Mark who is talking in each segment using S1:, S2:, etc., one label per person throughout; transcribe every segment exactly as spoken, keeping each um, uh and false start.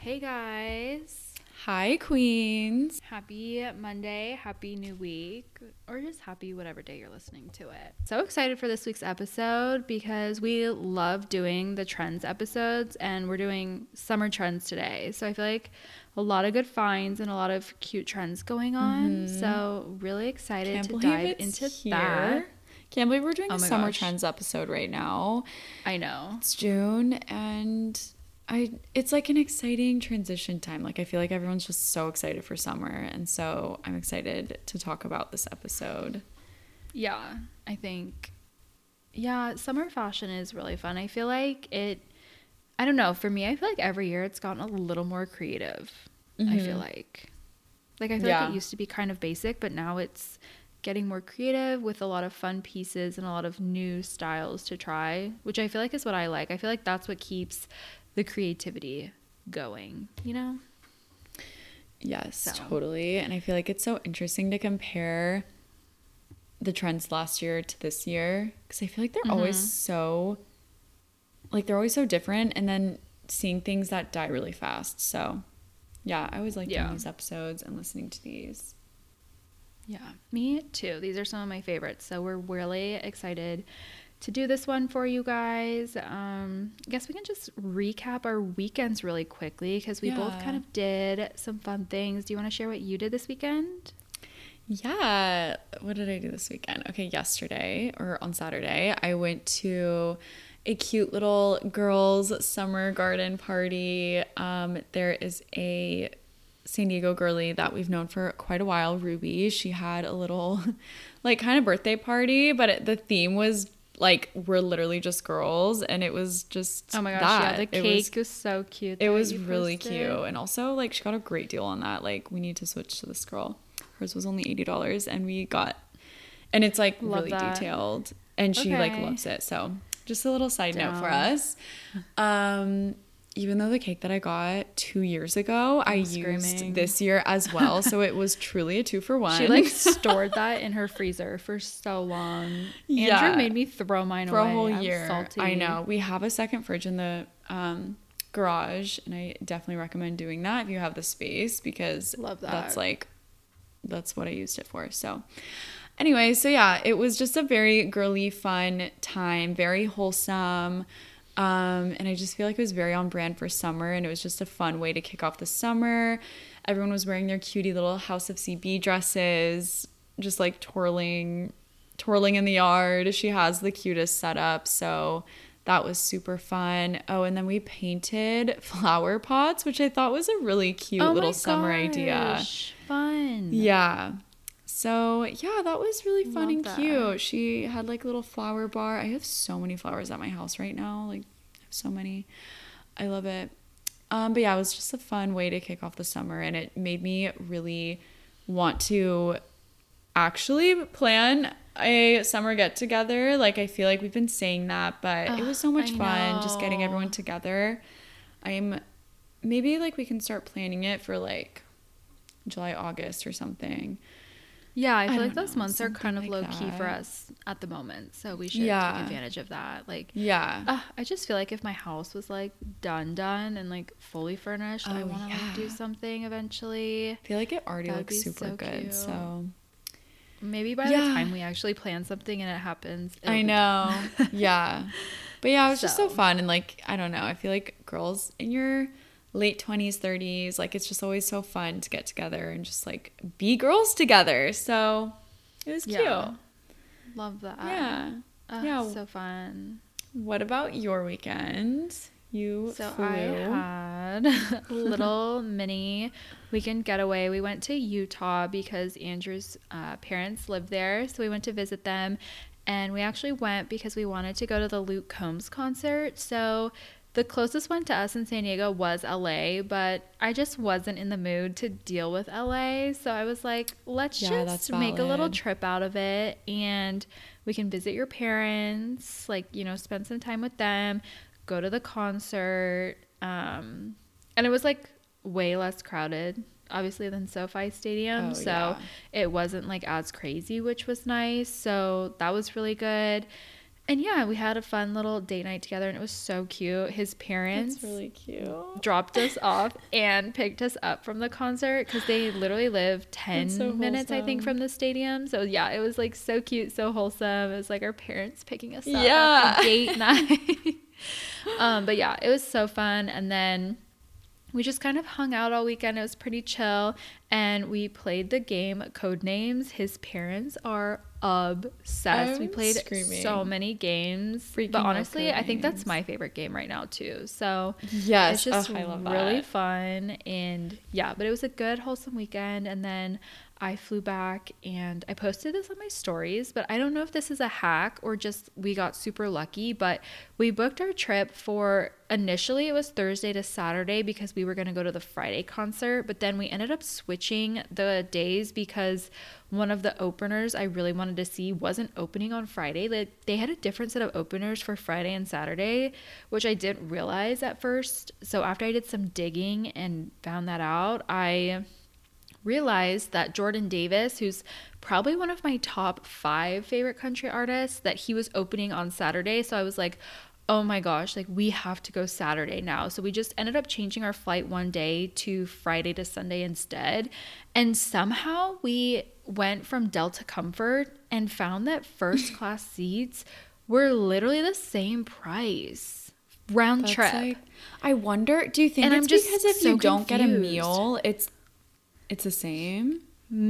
S1: Hey guys.
S2: Hi, queens.
S1: Happy Monday, happy new week, or just happy whatever day you're listening to it. So excited for this week's episode because we love doing the trends episodes and we're doing summer trends today. So I feel like a lot of good finds and a lot of cute trends going on. Mm-hmm. So really excited
S2: Can't
S1: to
S2: believe
S1: dive
S2: it's
S1: into
S2: here.
S1: that.
S2: Can't believe we're doing
S1: Oh
S2: a
S1: my
S2: summer
S1: gosh.
S2: trends episode right now.
S1: I know.
S2: It's June and I it's like an exciting transition time. Like I feel like everyone's just so excited for summer, and so I'm excited to talk about this episode.
S1: Yeah, I think yeah, summer fashion is really fun. I feel like it I don't know, for me I feel like every year it's gotten a little more creative. Mm-hmm. I feel like like I feel yeah. like it used to be kind of basic, but now it's getting more creative with a lot of fun pieces and a lot of new styles to try, which I feel like is what I like. I feel like that's what keeps the creativity going, you know?
S2: Yes,
S1: so.
S2: Totally. And I feel like it's so interesting to compare the trends last year to this year, because I feel like they're mm-hmm. always so like they're always so different, and then seeing things that die really fast. So yeah, I always like yeah. doing these episodes and listening to these.
S1: Yeah, me too. These are some of my favorites. So we're really excited to do this one for you guys. Um, I guess we can just recap our weekends really quickly because we yeah. both kind of did some fun things. Do you want to share what you did this weekend?
S2: Yeah. What did I do this weekend? Okay, yesterday or on Saturday, I went to a cute little girls' summer garden party. Um, there is a San Diego girly that we've known for quite a while, Ruby. She had a little like kind of birthday party, but it, the theme was like we're literally just girls, and it was just
S1: oh my gosh
S2: that.
S1: Yeah, the cake was, was so cute.
S2: It was really cute, and also like she got a great deal on that. Like we need to switch to this girl. Hers was only eighty dollars, and we got, and it's like Love really that. detailed, and she okay. like loves it. So just a little side Down. note for us. Um, even though the cake that I got two years ago, I'm I screaming. used this year as well. So it was truly a two for one.
S1: She like stored that in her freezer for so long.
S2: Yeah.
S1: Andrew made me throw mine
S2: for
S1: away.
S2: a whole
S1: I'm
S2: year.
S1: salty.
S2: I know. We have a second fridge in the um, garage, and I definitely recommend doing that if you have the space, because
S1: Love that.
S2: that's like, that's what I used it for. So anyway, so yeah, it was just a very girly, fun time, very wholesome. Um, and I just feel like it was very on brand for summer, and it was just a fun way to kick off the summer. Everyone was wearing their cutie little House of C B dresses, just like twirling, twirling in the yard. She has the cutest setup, so that was super fun. Oh, and then we painted flower pots, which I thought was a really cute
S1: oh
S2: little
S1: my
S2: summer
S1: gosh,
S2: idea.
S1: Fun.
S2: Yeah. So yeah, that was really fun
S1: Love
S2: and
S1: that.
S2: cute. She had like a little flower bar. I have so many flowers at my house right now. Like I have so many. I love it. Um, but yeah, it was just a fun way to kick off the summer, and it made me really want to actually plan a summer get together. Like I feel like we've been saying that, but Ugh, it was so much I fun know. just getting everyone together. I'm maybe like we can start planning it for like July, August or something.
S1: Yeah, I feel
S2: I
S1: like those
S2: know,
S1: months are kind of
S2: like
S1: low
S2: that.
S1: key for us at the moment, so we should
S2: yeah.
S1: take advantage of that. Like,
S2: yeah,
S1: uh, I just feel like if my house was like done, done and like fully furnished, oh, I want to yeah. like do something eventually.
S2: I feel like it already
S1: That'd
S2: looks super
S1: so
S2: good.
S1: Cute.
S2: So
S1: maybe by
S2: yeah.
S1: the time we actually plan something and it happens,
S2: I know. yeah, but yeah, it was
S1: so.
S2: just so fun, and like I don't know, I feel like girls in your late twenties, thirties, like it's just always so fun to get together and just like be girls together. So it was cute.
S1: Yeah. Love that.
S2: Yeah.
S1: Uh,
S2: yeah.
S1: So fun.
S2: What about your weekend? You
S1: So
S2: flew.
S1: I had a little mini weekend getaway. We went to Utah because Andrew's uh, parents live there. So we went to visit them. And we actually went because we wanted to go to the Luke Combs concert. So the closest one to us in San Diego was L A, but I just wasn't in the mood to deal with L A. So I was like, let's
S2: yeah,
S1: just make a little trip out of it, and we can visit your parents, like, you know, spend some time with them, go to the concert. Um, and it was like way less crowded, obviously, than SoFi Stadium.
S2: Oh,
S1: so
S2: yeah.
S1: it wasn't like as crazy, which was nice. So that was really good. And yeah, we had a fun little date night together, and it was so cute. His parents
S2: That's really cute.
S1: dropped us off and picked us up from the concert because they literally live ten
S2: so
S1: minutes, I think,
S2: wholesome.
S1: from the stadium. So yeah, it was like so cute, so wholesome. It was like our parents picking us up
S2: Yeah.
S1: after date night. um, but yeah, it was so fun. And then we just kind of hung out all weekend. It was pretty chill. And we played the game Codenames. His parents are obsessed.
S2: I'm
S1: we played
S2: screaming.
S1: so many games.
S2: Freaking
S1: but
S2: love
S1: honestly, I think that's
S2: Codenames.
S1: my favorite game right now too. So
S2: Yes.
S1: it's just
S2: oh, I love
S1: really
S2: that.
S1: fun. And yeah, but it was a good, wholesome weekend. And then I flew back and I posted this on my stories, but I don't know if this is a hack or just we got super lucky, but we booked our trip for initially it was Thursday to Saturday because we were going to go to the Friday concert, but then we ended up switching the days because one of the openers I really wanted to see wasn't opening on Friday. Like they had a different set of openers for Friday and Saturday, which I didn't realize at first. So after I did some digging and found that out, I realized that Jordan Davis, who's probably one of my top five favorite country artists, that he was opening on Saturday. So I was like, oh my gosh, like we have to go Saturday now. So we just ended up changing our flight one day to Friday to Sunday instead. And somehow we went from Delta Comfort and found that first class seats were literally the same price round
S2: That's
S1: trip.
S2: like, I wonder, do you think
S1: And
S2: it's
S1: I'm just
S2: because if
S1: so
S2: you don't get a
S1: confused.
S2: meal, it's it's the same?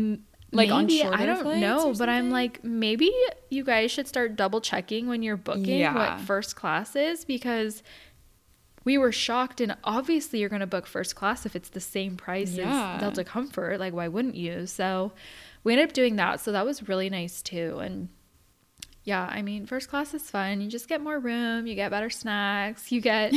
S2: Like on
S1: Maybe,
S2: shorter
S1: I don't
S2: flights
S1: know,
S2: or
S1: but I'm
S2: something?
S1: like, maybe you guys should start double checking when you're booking
S2: Yeah.
S1: what first class is, because we were shocked. And obviously you're going to book first class if it's the same price
S2: Yeah.
S1: as Delta Comfort. Like, why wouldn't you? So we ended up doing that. So that was really nice too. And yeah, I mean, first class is fun. You just get more room, you get better snacks, you get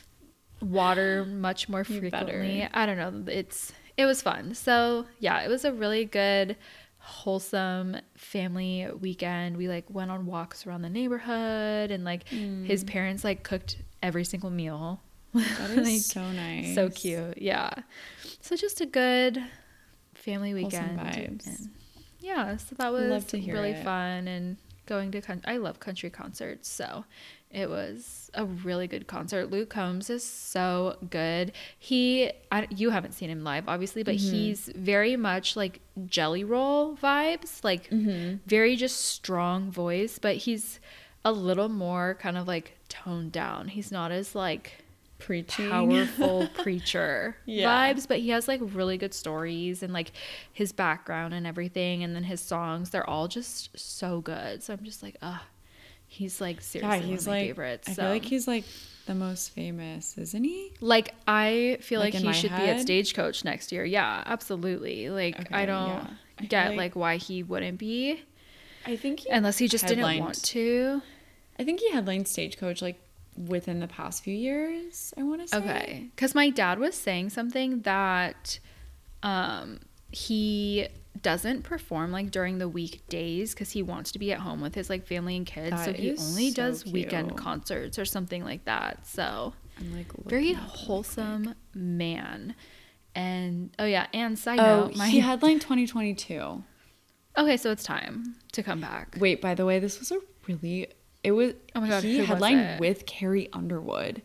S1: water much more
S2: You
S1: frequently.
S2: better.
S1: I don't know. It's it was fun. So yeah, it was a really good, wholesome family weekend. We like went on walks around the neighborhood, and like his parents like cooked every single meal.
S2: That is
S1: Like,
S2: so nice.
S1: so cute. Yeah. So just a good family
S2: Wholesome
S1: weekend.
S2: vibes.
S1: And yeah, so that was
S2: Love to hear
S1: really
S2: it.
S1: fun, and going to con- I love country concerts, so it was a really good concert. Luke Combs is so good. He I, you haven't seen him live obviously, but
S2: Mm-hmm.
S1: he's very much like Jelly Roll vibes, like
S2: Mm-hmm.
S1: very just strong voice, but he's a little more kind of like toned down. He's not as like
S2: Preaching.
S1: powerful preacher
S2: Yeah.
S1: vibes, but he has like really good stories, and like his background and everything, and then his songs, they're all just so good. So I'm just like, ah, he's like seriously
S2: Yeah, he's
S1: one of my
S2: like,
S1: favorites.
S2: I
S1: So
S2: feel like he's like the most famous, isn't he?
S1: like I feel
S2: Like
S1: like,
S2: in
S1: he
S2: my
S1: should be at
S2: head?
S1: Stagecoach next year. Yeah, absolutely. Like
S2: Okay,
S1: I don't
S2: yeah. I feel
S1: get
S2: like-
S1: like why he wouldn't be,
S2: I think he
S1: unless he just didn't
S2: headlined-
S1: want to.
S2: I think he headlined Stagecoach like within the past few years, I want to say.
S1: Okay, because my dad was saying something that um, he doesn't perform like during the weekdays because he wants to be at home with his like family and kids.
S2: That
S1: so he
S2: is
S1: only
S2: so
S1: does weekend
S2: cute.
S1: concerts or something like that. So
S2: I'm like
S1: very
S2: looking up really
S1: wholesome
S2: quick.
S1: man. And oh yeah, and side
S2: Oh,
S1: note, my
S2: he headlined twenty twenty-two.
S1: okay, so it's time to come back.
S2: Wait, by the way, this was a really it was
S1: Oh my God,
S2: he
S1: who was
S2: headlined
S1: it?
S2: with Carrie Underwood.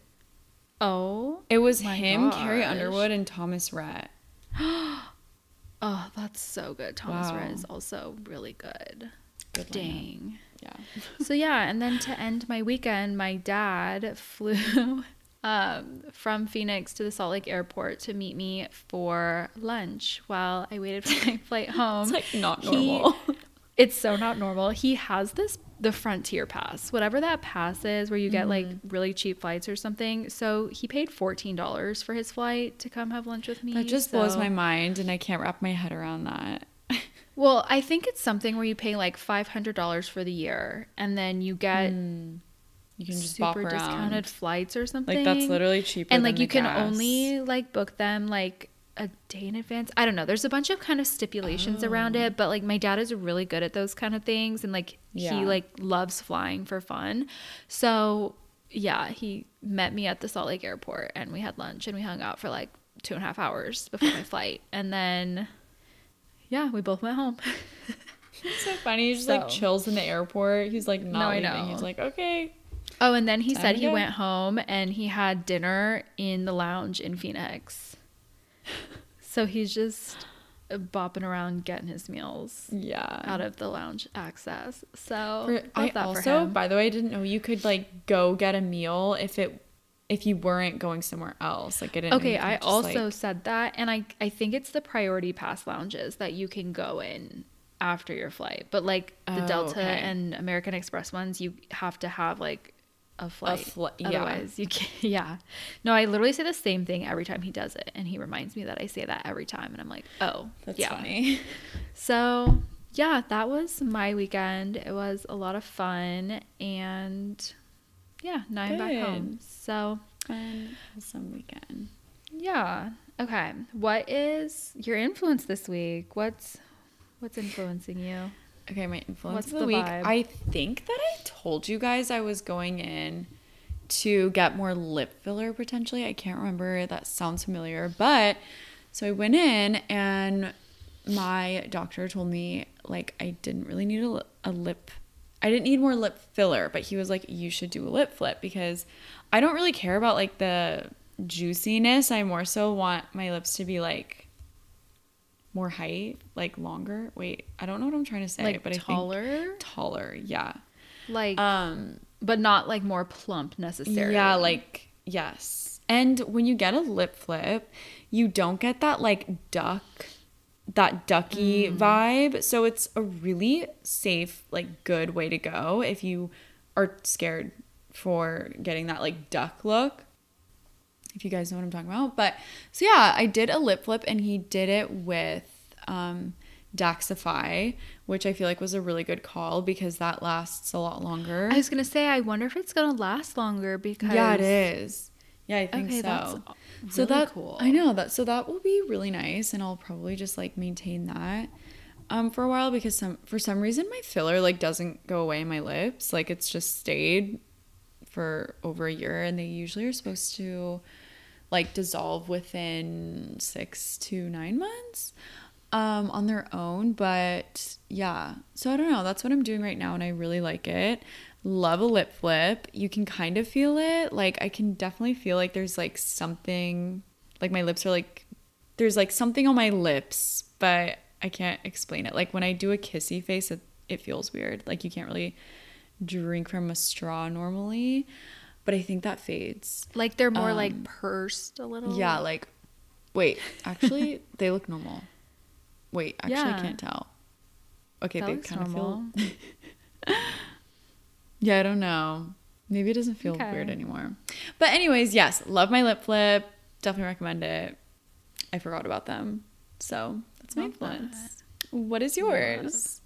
S1: Oh,
S2: It was
S1: my
S2: him, Carrie
S1: gosh.
S2: Underwood, and Thomas Rhett.
S1: oh, that's so good. Thomas
S2: Wow.
S1: Rhett is also really good.
S2: Good lineup.
S1: Dang.
S2: Yeah.
S1: So yeah, and then to end my weekend, my dad flew um, from Phoenix to the Salt Lake airport to meet me for lunch while I waited for my flight home.
S2: It's like not
S1: He-
S2: normal.
S1: It's so not normal. He has this the Frontier Pass, whatever that pass is, where you get like really cheap flights or something. So he paid fourteen dollars for his flight to come have lunch with me.
S2: That just blows
S1: so-
S2: my mind, and I can't wrap my head around that.
S1: Well, I think it's something where you pay like five hundred dollars for the year, and then you get
S2: You can just bop
S1: super
S2: around.
S1: discounted flights or something.
S2: Like that's literally cheaper.
S1: and
S2: than
S1: like
S2: the
S1: you can
S2: gas.
S1: only like book them like a day in advance. I don't know. There's a bunch of kind of stipulations around it, but like my dad is really good at those kind of things, and like
S2: Yeah.
S1: he like loves flying for fun. So yeah, he met me at the Salt Lake airport, and we had lunch, and we hung out for like two and a half hours before my flight, and then yeah, we both went home.
S2: It's so funny. He just
S1: So-
S2: like chills in the airport. He's like
S1: No,
S2: not
S1: I
S2: leaving.
S1: know.
S2: He's like, okay.
S1: Oh, and then he
S2: Time
S1: said
S2: to
S1: he
S2: go.
S1: went home and he had dinner in the lounge in Phoenix. So he's just bopping around getting his meals
S2: Yeah.
S1: out of the lounge access. So
S2: For-
S1: love
S2: I
S1: that
S2: also,
S1: for him.
S2: by the way, didn't know you could like go get a meal if it if you weren't going somewhere else. Like I didn't. know
S1: Okay,
S2: you could
S1: I
S2: just,
S1: also
S2: like-
S1: said that, and I I think it's the priority pass lounges that you can go in after your flight. But like the
S2: Oh,
S1: Delta
S2: okay.
S1: and American Express ones, you have to have like a flight.
S2: fli- yeah.
S1: Otherwise, you can't. Yeah. No, I literally say the same thing every time he does it, and he reminds me that I say that every time, and I'm like, oh,
S2: That's
S1: yeah.
S2: funny.
S1: So yeah, that was my weekend. It was a lot of fun, and yeah, now I'm back
S2: Good.
S1: home. So
S2: Fun, awesome weekend.
S1: yeah. Okay. What is your influence this week? What's what's influencing you?
S2: Okay, my influence
S1: What's
S2: of the,
S1: the
S2: week.
S1: vibe?
S2: I think that I told you guys I was going in to get more lip filler potentially. I can't remember. That sounds familiar. But so I went in and my doctor told me like I didn't really need a, li- a lip I didn't need more lip filler, but he was like you should do a lip flip because I don't really care about like the juiciness. I more so want my lips to be like more height, like longer. Wait, I don't know what I'm trying to say,
S1: Like
S2: but I
S1: taller?
S2: think taller. Yeah.
S1: Like,
S2: Um.
S1: but not like more plump necessarily.
S2: Yeah. Like yes. And when you get a lip flip, you don't get that like duck, that ducky
S1: Mm.
S2: vibe. So it's a really safe, like good way to go if you are scared for getting that like duck look. If you guys know what I'm talking about. But so yeah, I did a lip flip and he did it with um Daxify, which I feel like was a really good call because that lasts a lot longer.
S1: I was gonna say, I wonder if it's gonna last longer because
S2: Yeah, it is. Yeah, I think
S1: Okay,
S2: so.
S1: that's really
S2: so that
S1: cool.
S2: I know that so that will be really nice and I'll probably just like maintain that um for a while because some for some reason my filler like doesn't go away in my lips. Like it's just stayed for over a year and they usually are supposed to like dissolve within six to nine months um on their own. But yeah, so I don't know, that's what I'm doing right now and I really like it. Love a lip flip. You can kind of feel it, like I can definitely feel like there's like something, like my lips are like there's like something on my lips, but I can't explain it. Like when I do a kissy face, it, it feels weird, like you can't really drink from a straw normally, but I think that fades.
S1: like they're more
S2: Um,
S1: like pursed a little.
S2: Yeah, like wait, actually they look normal. Wait, actually
S1: Yeah.
S2: I can't tell. Okay,
S1: That
S2: they
S1: looks
S2: kind of
S1: normal.
S2: feel Yeah, I don't know. Maybe it doesn't feel
S1: Okay.
S2: weird anymore. But anyways, yes, love my lip flip. Definitely recommend it. I forgot about them. So that's my
S1: Love
S2: influence. What is yours?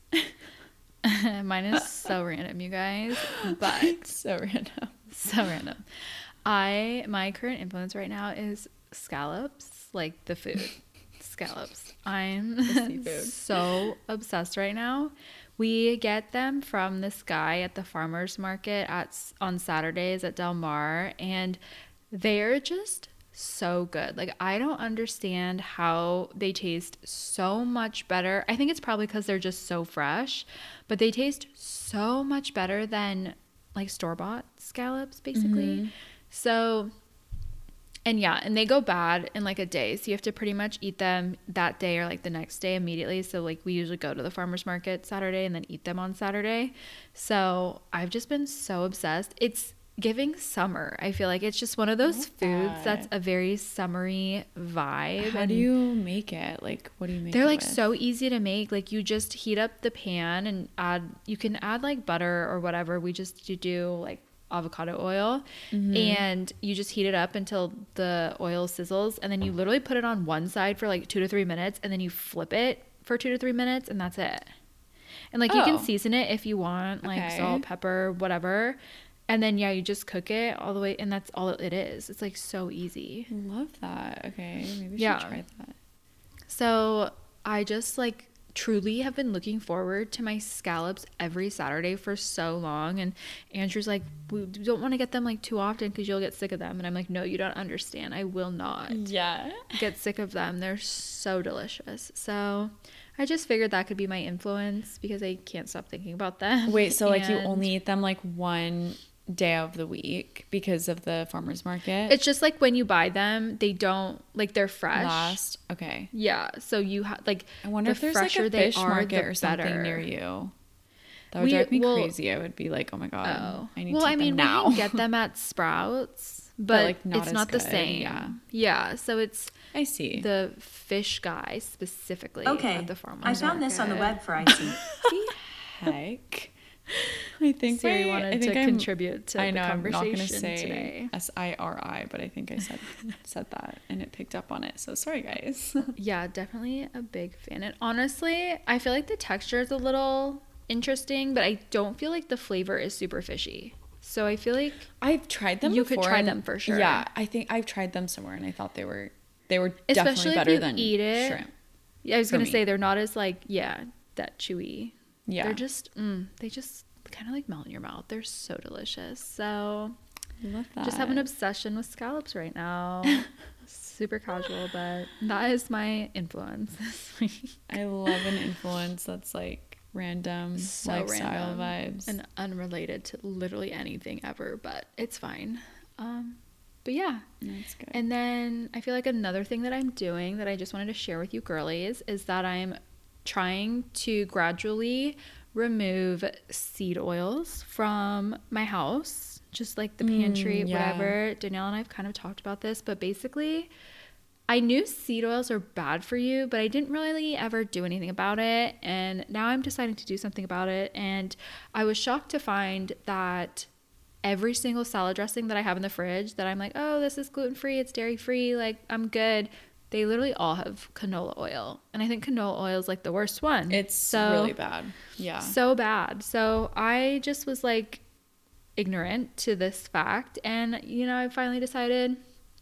S1: Mine is so random, you guys, but
S2: So random.
S1: so random. I my current influence right now is scallops, like the food. Scallops. I'm
S2: seafood.
S1: so obsessed right now. We get them from this guy at the farmers market at on Saturdays at Del Mar, and they're just so good. Like I don't understand how they taste so much better. I think it's probably because they're just so fresh, but they taste so much better than like store-bought scallops basically. So and yeah, and they go bad in like a day. So you have to pretty much eat them that day or like the next day immediately. So like we usually go to the farmer's market Saturday and then eat them on Saturday. So I've just been so obsessed. It's giving summer. I feel like it's just one of those
S2: Love
S1: foods
S2: that.
S1: that's a very summery vibe.
S2: How
S1: and
S2: do you make it? Like, what do you make
S1: They're
S2: it
S1: like
S2: with?
S1: so easy to make. Like you just heat up the pan and add, you can add like butter or whatever. We just do, do like avocado oil
S2: Mm-hmm.
S1: and you just heat it up until the oil sizzles and then you literally put it on one side for like two to three minutes and then you flip it for two to three minutes and that's it. And like you can
S2: Oh.
S1: season it if you want, like
S2: Okay.
S1: salt, pepper, whatever. And then yeah, you just cook it all the way and that's all it is. It's like so easy.
S2: Love that. Okay, maybe I should
S1: Yeah.
S2: try that.
S1: So I just like truly have been looking forward to my scallops every Saturday for so long. And Andrew's like, we don't want to get them like too often because you'll get sick of them. And I'm like, no, you don't understand. I will not
S2: Yeah.
S1: get sick of them. They're so delicious. So I just figured that could be my influence because I can't stop thinking about them.
S2: Wait, so like you
S1: And
S2: only eat them like one day of the week because of the farmer's market?
S1: it's just like when you buy them, they don't like they're fresh.
S2: Last. Okay.
S1: Yeah, so you have like
S2: I wonder
S1: the
S2: if there's like
S1: fresher
S2: a
S1: they
S2: fish
S1: are,
S2: market
S1: the
S2: or something
S1: better.
S2: near you. That would
S1: We-
S2: drive me
S1: well-
S2: crazy. I would be like, oh my god,
S1: Oh,
S2: I need
S1: well,
S2: to eat
S1: I mean,
S2: them now.
S1: we can get them at Sprouts, but,
S2: like, not
S1: it's
S2: as
S1: not the
S2: good,
S1: same.
S2: yeah.
S1: yeah. So it's
S2: I see.
S1: the fish guy specifically.
S3: Okay,
S1: at the farmer's
S3: I found this on the
S1: market.
S3: web for I C.
S2: Heck. I think
S1: Siri
S2: my-
S1: wanted
S2: I think
S1: to
S2: I'm-
S1: contribute to
S2: I know
S1: the
S2: I'm not
S1: conversation
S2: gonna say
S1: today.
S2: S I R I, but I think I said said that and it picked up on it. So sorry, guys.
S1: Yeah, definitely a big fan. And honestly, I feel like the texture is a little interesting, but I don't feel like the flavor is super fishy. So I feel like
S2: I've tried them.
S1: You could
S2: before
S1: try
S2: and-
S1: them for sure.
S2: Yeah, I think I've tried them somewhere, and I thought they were they were
S1: especially
S2: definitely better
S1: if you
S2: than
S1: eat it.
S2: shrimp.
S1: Yeah, I was
S2: for
S1: gonna
S2: me.
S1: say they're not as like yeah that chewy.
S2: Yeah,
S1: They're just mm, they just kind of like melt in your mouth. They're so delicious. So
S2: love that.
S1: just have an obsession with scallops right now. Super casual, but that is my influence this week.
S2: I love an influence that's like random
S1: So
S2: lifestyle
S1: random
S2: vibes.
S1: and unrelated to literally anything ever, but it's fine. Um, but yeah.
S2: That's good.
S1: And then I feel like another thing that I'm doing that I just wanted to share with you girlies is that I'm trying to gradually remove seed oils from my house, just like the pantry,
S2: Mm, yeah.
S1: whatever. Danielle and I have kind of talked about this, but basically I knew seed oils are bad for you, but I didn't really ever do anything about it. And now I'm deciding to do something about it. And I was shocked to find that every single salad dressing that I have in the fridge that I'm like, oh, this is gluten-free, it's dairy-free, like I'm good. They literally all have canola oil. And I think canola oil is like the worst one.
S2: It's
S1: so,
S2: really bad. Yeah.
S1: So bad. So I just was like ignorant to this fact. And, you know, I finally decided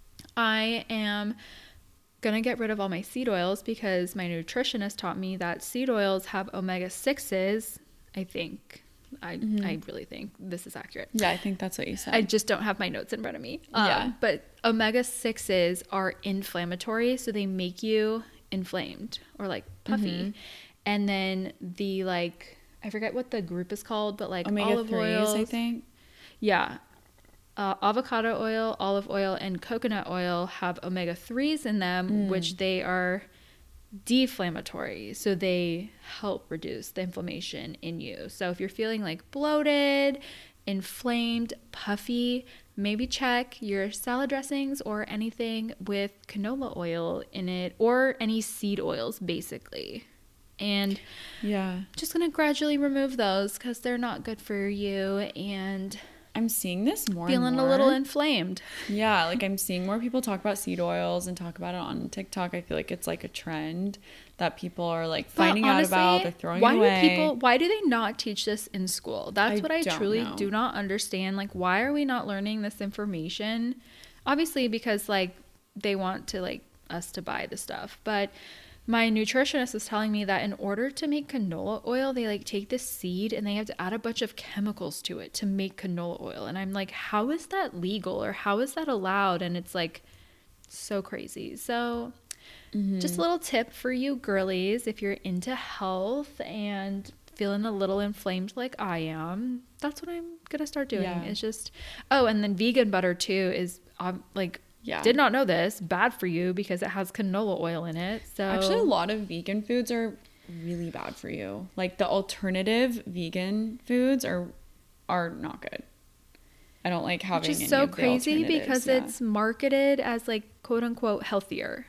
S1: I am going to get rid of all my seed oils because my nutritionist taught me that seed oils have omega sixes, I think. I,
S2: Mm-hmm.
S1: I really think this is accurate.
S2: Yeah, I think that's what you said.
S1: I just don't have my notes in front of me. Um,
S2: Yeah.
S1: But omega sixes are inflammatory, so they make you inflamed or like puffy.
S2: Mm-hmm.
S1: And then the like, I forget what the group is called, but like
S2: omega
S1: olive
S2: threes,
S1: oils.
S2: I think.
S1: Yeah. Uh, avocado oil, olive oil, and coconut oil have omega threes in them,
S2: Mm.
S1: which they are deflammatory. So they help reduce the inflammation in you. So if you're feeling like bloated, inflamed, puffy, maybe check your salad dressings or anything with canola oil in it or any seed oils, basically. And
S2: Yeah.
S1: just going to gradually remove those because they're not good for you and
S2: I'm seeing this more
S1: feeling
S2: and more.
S1: a little inflamed.
S2: Yeah, like I'm seeing more people talk about seed oils and talk about it on TikTok. I feel like it's like a trend that people are like finding
S1: But
S2: out
S1: honestly,
S2: about. They're throwing
S1: why
S2: it away.
S1: do people why do they not teach this in school? That's
S2: I
S1: what I
S2: don't
S1: truly
S2: know.
S1: do not understand. Like, why are we not learning this information? Obviously because like they want to like us to buy the stuff, but my nutritionist was telling me that in order to make canola oil, they like take this seed and they have to add a bunch of chemicals to it to make canola oil. And I'm like, how is that legal or how is that allowed? And it's like so crazy. So
S2: Mm-hmm.
S1: just a little tip for you girlies, if you're into health and feeling a little inflamed like I am, that's what I'm going to start doing.
S2: Yeah.
S1: It's just, oh, and then vegan butter too is um, like,
S2: Yeah.
S1: did not know this, bad for you because it has canola oil in it. So
S2: Actually, a lot of vegan foods are really bad for you. Like the alternative vegan foods are are not good. I don't like having
S1: which is
S2: any
S1: so
S2: of the
S1: crazy because
S2: alternatives, yeah.
S1: it's marketed as like quote unquote healthier.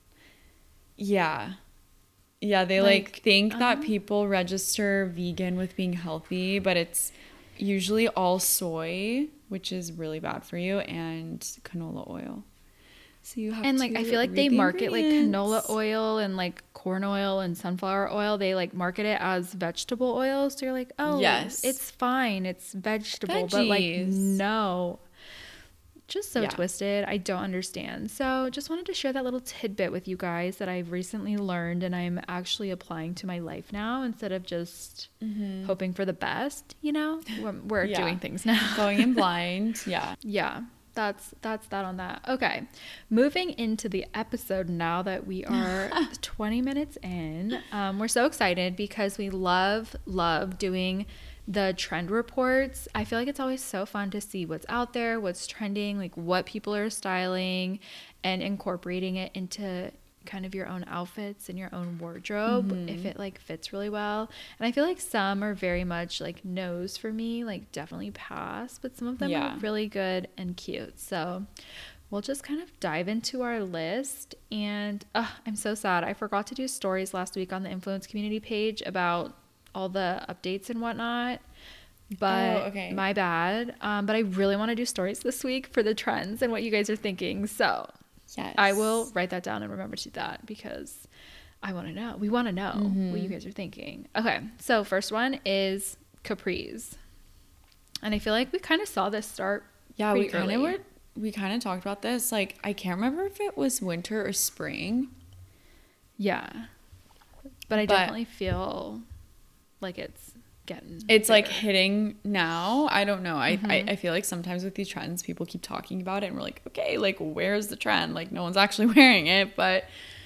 S2: Yeah. Yeah, they like,
S1: Like,
S2: think that
S1: uh,
S2: people register vegan with being healthy, but it's usually all soy, which is really bad for you, and canola oil. So you have
S1: And like
S2: to
S1: I feel like
S2: read
S1: they
S2: the
S1: market like
S2: ingredients.
S1: canola oil and like corn oil and sunflower oil. They like market it as vegetable oil. So you're like, oh,
S2: Yes.
S1: it's fine. It's vegetable. But like,
S2: Veggies.
S1: no. Just so
S2: Yeah.
S1: twisted. I don't understand. So just wanted to share that little tidbit with you guys that I've recently learned and I'm actually applying to my life now instead of just hoping for the best, you know? We're, we're
S2: Yeah.
S1: doing things now.
S2: Going in blind. Yeah.
S1: Yeah. that's that's that on that. Okay. Moving into the episode now that we are twenty minutes in. Um, we're so excited because we love, love doing the trend reports. I feel like it's always so fun to see what's out there, what's trending, like what people are styling, and incorporating it into kind of your own outfits and your own wardrobe, mm-hmm. if it like fits really well. And I feel like some are very much like no's for me, like definitely pass, but some of them yeah. are really good and cute. So we'll just kind of dive into our list. And uh, I'm so sad I forgot to do stories last week on the Influence Community page about all the updates and whatnot, but oh, okay. my bad. Um, but I really want to do stories this week for the trends and what you guys are thinking. So yes. I will write that down and remember to do that because I want to know. We want to know mm-hmm. what you guys are thinking. Okay, so first one is capris, and I feel like we kind of saw this start.
S2: Yeah, we kind of were. We kind of talked about this. Like I can't remember if it was winter or spring.
S1: Yeah, but I but, definitely feel like it's getting
S2: it's bigger. Like hitting now. I don't know. Mm-hmm. I, I I feel like sometimes with these trends people keep talking about it and we're like, okay, like where's the trend? Like no one's actually wearing it. But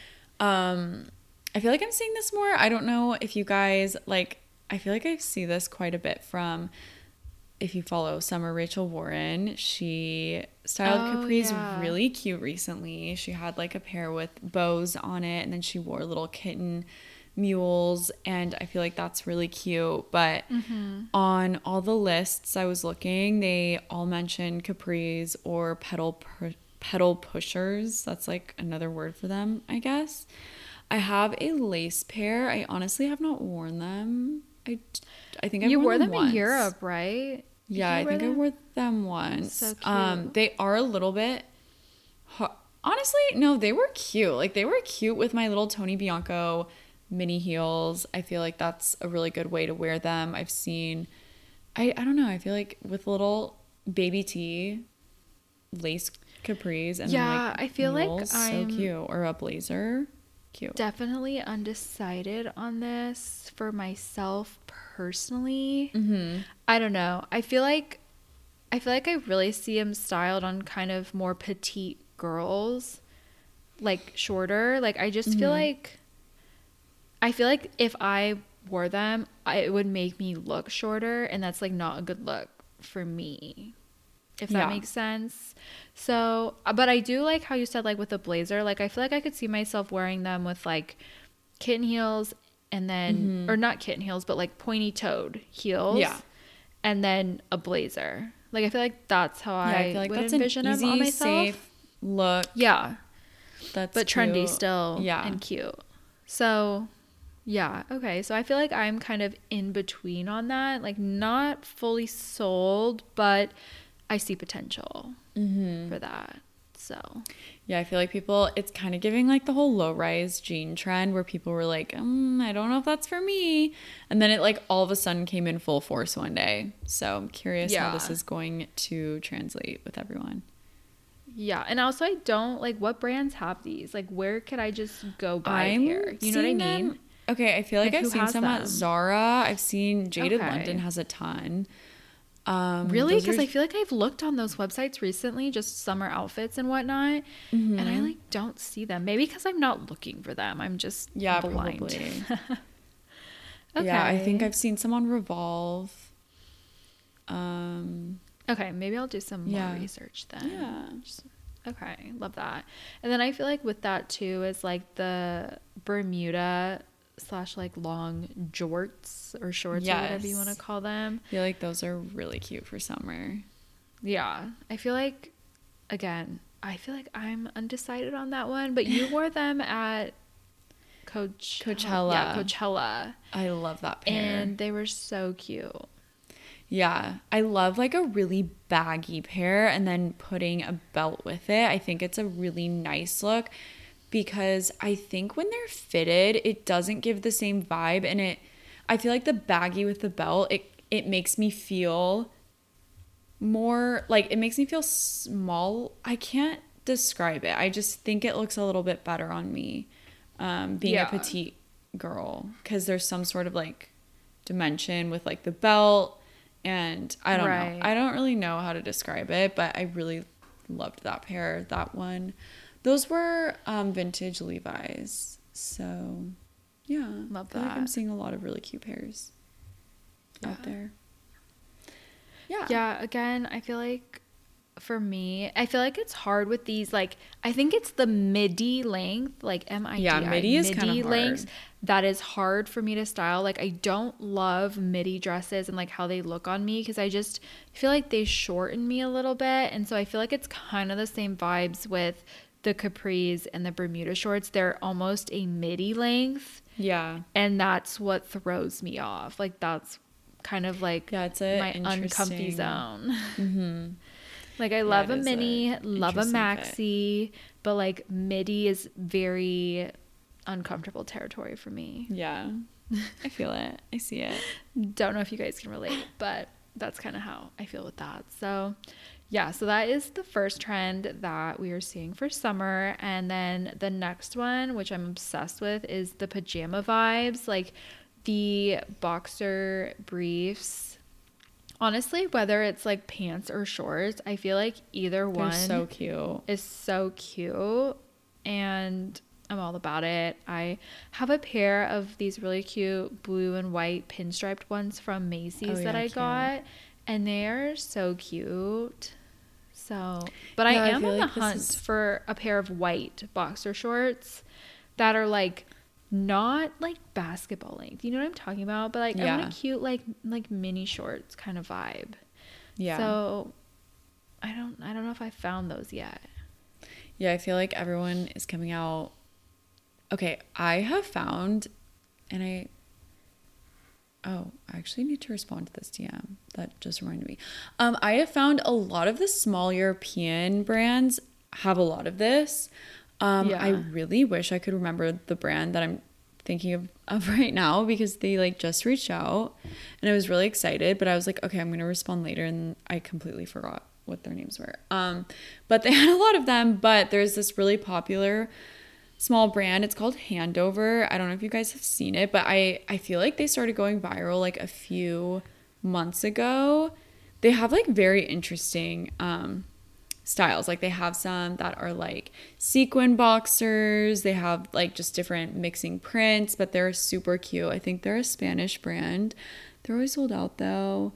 S2: um I feel like I'm seeing this more. I don't know if you guys like I feel like I see this quite a bit from, if you follow Summer Rachel Warren, she styled oh, capris yeah. really cute recently. She had like a pair with bows on it and then she wore little kitten mules, and I feel like that's really cute. But mm-hmm. on all the lists I was looking, they all mentioned capris or pedal pu- pedal pushers. That's like another word for them, I guess. I have a lace pair. I honestly have not worn them. I, I think I
S1: you wore them,
S2: them
S1: in Europe, right?
S2: Did yeah, I think them? I wore them once. So cute. Um, they are a little bit. Honestly, no, they were cute. Like they were cute with my little Tony Bianco mini heels. I feel like that's a really good way to wear them. I've seen, I, I don't know, I feel like with little baby tee lace capris and
S1: yeah,
S2: then like
S1: I feel
S2: mules,
S1: like I'm
S2: so cute, or a blazer, cute.
S1: Definitely undecided on this for myself personally. Mm-hmm. I don't know. I feel like I feel like I really see them styled on kind of more petite girls, like shorter. Like I just mm-hmm. feel like I feel like if I wore them, I, it would make me look shorter, and that's like not a good look for me, if that yeah. makes sense. So, but I do like how you said like with a blazer, like I feel like I could see myself wearing them with like kitten heels and then, mm-hmm. or not kitten heels, but like pointy toed heels. Yeah. And then a blazer. Like I feel like that's how yeah, I, I feel like would that's envision an easy, them on myself. Safe
S2: look.
S1: Yeah.
S2: That's
S1: but
S2: cute.
S1: Trendy still yeah. and cute. So yeah. Okay. So I feel like I'm kind of in between on that. Like not fully sold, but I see potential mm-hmm. for that. So
S2: yeah, I feel like people, it's kind of giving like the whole low rise jean trend where people were like, mm, I don't know if that's for me. And then it like all of a sudden came in full force one day. So I'm curious yeah. how this is going to translate with everyone.
S1: Yeah. And also I don't like, what brands have these? Like where could I just go buy I'm here? You know what I mean?
S2: Them. Okay, I feel like, like I've seen some them? At Zara. I've seen Jaded okay. London has a ton. Um,
S1: really? Because are... I feel like I've looked on those websites recently, just summer outfits and whatnot, mm-hmm. and I like don't see them. Maybe because I'm not looking for them. I'm just yeah, blind. Probably.
S2: Okay. Yeah, I think I've seen some on Revolve. Um.
S1: Okay, maybe I'll do some more yeah. research then.
S2: Yeah.
S1: Just, okay, love that. And then I feel like with that too is like the Bermuda slash like long jorts or shorts yes. or whatever you want to call them.
S2: I feel like those are really cute for summer.
S1: Yeah. I feel like, again, I feel like I'm undecided on that one, but you wore them at Coach-
S2: Coachella.
S1: Yeah, Coachella.
S2: I love that pair.
S1: And they were so cute.
S2: Yeah. I love like a really baggy pair and then putting a belt with it. I think it's a really nice look. Because I think when they're fitted, it doesn't give the same vibe. And it, I feel like the baggy with the belt, it, it makes me feel more, like, it makes me feel small. I can't describe it. I just think it looks a little bit better on me, um, being yeah. a petite girl. Because there's some sort of, like, dimension with, like, the belt. And I don't right. know. I don't really know how to describe it, but I really loved that pair. That one. Those were um, vintage Levi's. So, yeah.
S1: Love
S2: I feel
S1: that.
S2: like I'm seeing a lot of really cute pairs
S1: Yeah.
S2: out there. Yeah.
S1: Yeah, again, I feel like for me, I feel like it's hard with these, like, I think it's the midi length, like M I D I,
S2: Yeah, midi is kinda hard.
S1: lengths that is hard for me to style. Like, I don't love midi dresses and like how they look on me, because I just feel like they shorten me a little bit. And so I feel like it's kind of the same vibes with the capris and the Bermuda shorts. They're almost a midi length,
S2: Yeah.
S1: and that's what throws me off. Like, that's kind of like
S2: Yeah, it's a
S1: my uncomfy
S2: interesting-
S1: zone.
S2: Mm-hmm.
S1: Like, I love
S2: it
S1: a
S2: is
S1: mini,
S2: a
S1: love a
S2: interesting
S1: maxi, but like midi is very uncomfortable territory for me.
S2: Yeah. I feel it. I see it.
S1: Don't know if you guys can relate, but that's kind of how I feel with that. So yeah, so that is the first trend that we are seeing for summer. And then the next one, which I'm obsessed with, is the pajama vibes, like the boxer briefs. Honestly, whether it's like pants or shorts, I feel like either
S2: They're
S1: one
S2: so cute.
S1: is so cute, and I'm all about it. I have a pair of these really cute blue and white pinstriped ones from Macy's
S2: Oh,
S1: that
S2: yeah,
S1: I
S2: cute.
S1: got, and they're so cute. So, but
S2: Yeah, I
S1: I am
S2: feel
S1: on the
S2: like this
S1: hunt
S2: is-
S1: for a pair of white boxer shorts that are like not like basketball length. You know what I'm talking about? But like I
S2: Yeah.
S1: want a cute like like mini shorts kind of vibe.
S2: Yeah.
S1: So I don't I don't know if I found those yet.
S2: Yeah, I feel like everyone is coming out. Okay, I have found, and I. Oh, I actually need to respond to this D M. That just reminded me. Um, I have found a lot of the small European brands have a lot of this. Um,
S1: Yeah.
S2: I really wish I could remember the brand that I'm thinking of, of right now, because they like just reached out and I was really excited, but I was like, okay, I'm gonna respond later, and I completely forgot what their names were. Um, but they had a lot of them, but there's this really popular small brand. It's called Handover. I don't know if you guys have seen it, but I, I feel like they started going viral like a few months ago. They have like very interesting um, styles. Like they have some that are like sequin boxers. They have like just different mixing prints, but they're super cute. I think they're a Spanish brand. They're always sold out though.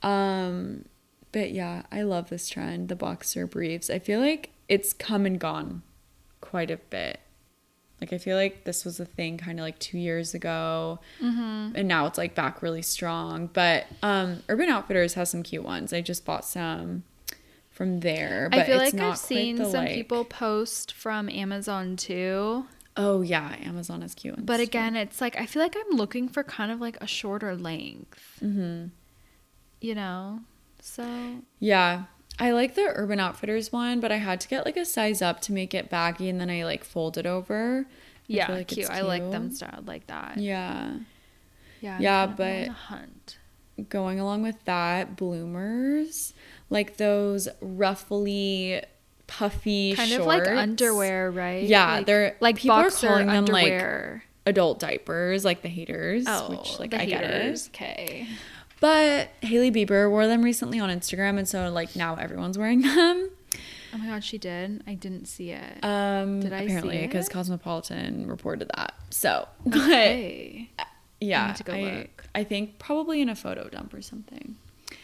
S2: Um, but yeah, I love this trend, the boxer briefs. I feel like it's come and gone quite a bit. Like, I feel like this was a thing kind of like two years ago, mm-hmm. and now it's like back really strong. But um, Urban Outfitters has some cute ones. I just bought some from there. But
S1: I feel
S2: it's
S1: like
S2: not
S1: I've seen
S2: quite the,
S1: some
S2: like...
S1: people post from Amazon too.
S2: Oh yeah, Amazon is cute ones
S1: But
S2: too.
S1: again, it's like I feel like I'm looking for kind of like a shorter length.
S2: Mm-hmm.
S1: You know, so
S2: yeah. I like the Urban Outfitters one, but I had to get like a size up to make it baggy, and then I like fold it over.
S1: yeah,
S2: I feel like
S1: cute.
S2: it's
S1: I like
S2: cute.
S1: them styled like that.
S2: Yeah.
S1: Yeah, I'm
S2: Yeah,
S1: kind of
S2: but-
S1: on the hunt.
S2: Going along with that, bloomers, like those ruffly, puffy
S1: Kind
S2: shorts.
S1: of like underwear, right?
S2: Yeah,
S1: like,
S2: they're-
S1: like
S2: people are
S1: boxer
S2: calling them, like,
S1: underwear.
S2: Adult diapers, like the haters,
S1: Oh,
S2: which like
S1: the
S2: I
S1: haters.
S2: get it.
S1: Okay.
S2: But Hailey Bieber wore them recently on Instagram, and so like now everyone's wearing them.
S1: Oh my god, she did. I didn't see it.
S2: Um,
S1: Did I see
S2: apparently because
S1: it?
S2: Cosmopolitan reported that. So,
S1: Okay.
S2: yeah,
S1: I need to go
S2: I,
S1: look.
S2: I think probably in a photo dump or something.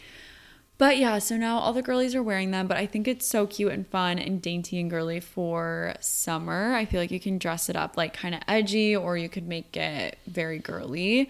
S2: But yeah, so now all the girlies are wearing them, but I think it's so cute and fun and dainty and girly for summer. I feel like you can dress it up like kind of edgy, or you could make it very girly.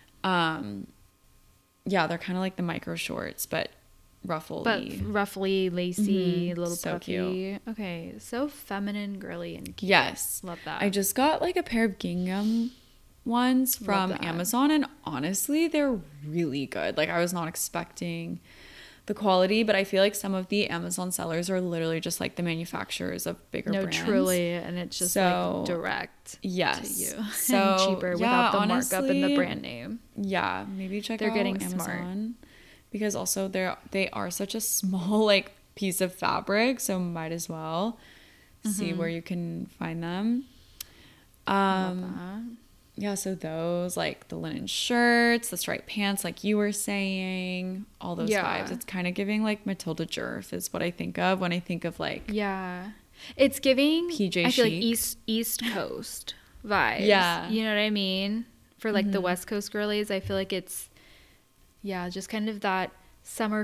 S2: Um, yeah, they're kind of like the micro shorts, but ruffly.
S1: But roughly lacy,
S2: Mhm.
S1: little
S2: So
S1: puffy. Okay, so feminine, girly, and cute.
S2: Yes.
S1: Love that.
S2: I just got like a pair of gingham ones from
S1: that.
S2: Amazon, and honestly, they're really good. Like, I was not expecting the quality, but I feel like some of the Amazon sellers are literally just like the manufacturers of bigger
S1: no,
S2: brands.
S1: truly, and it's just
S2: So,
S1: like direct
S2: yes.
S1: to you.
S2: So,
S1: and cheaper
S2: yeah,
S1: without the markup and the
S2: honestly,
S1: brand name.
S2: Yeah, maybe check
S1: They're
S2: out
S1: getting
S2: Amazon
S1: smart.
S2: because also they're they are such a small like piece of fabric, so might as well see
S1: Mhm.
S2: where you can find them.
S1: Love
S2: Um
S1: that.
S2: yeah, so those, like the linen shirts, the striped pants, like you were saying, all those
S1: Yeah.
S2: vibes. It's kind of giving like Matilda Djerf is what I think of when I think of like
S1: Yeah. It's giving
S2: P J
S1: I feel like
S2: chic.
S1: East East Coast vibes.
S2: Yeah.
S1: You know what I mean? For like
S2: Mm-hmm.
S1: the West Coast girlies, I feel like it's yeah, just kind of that summer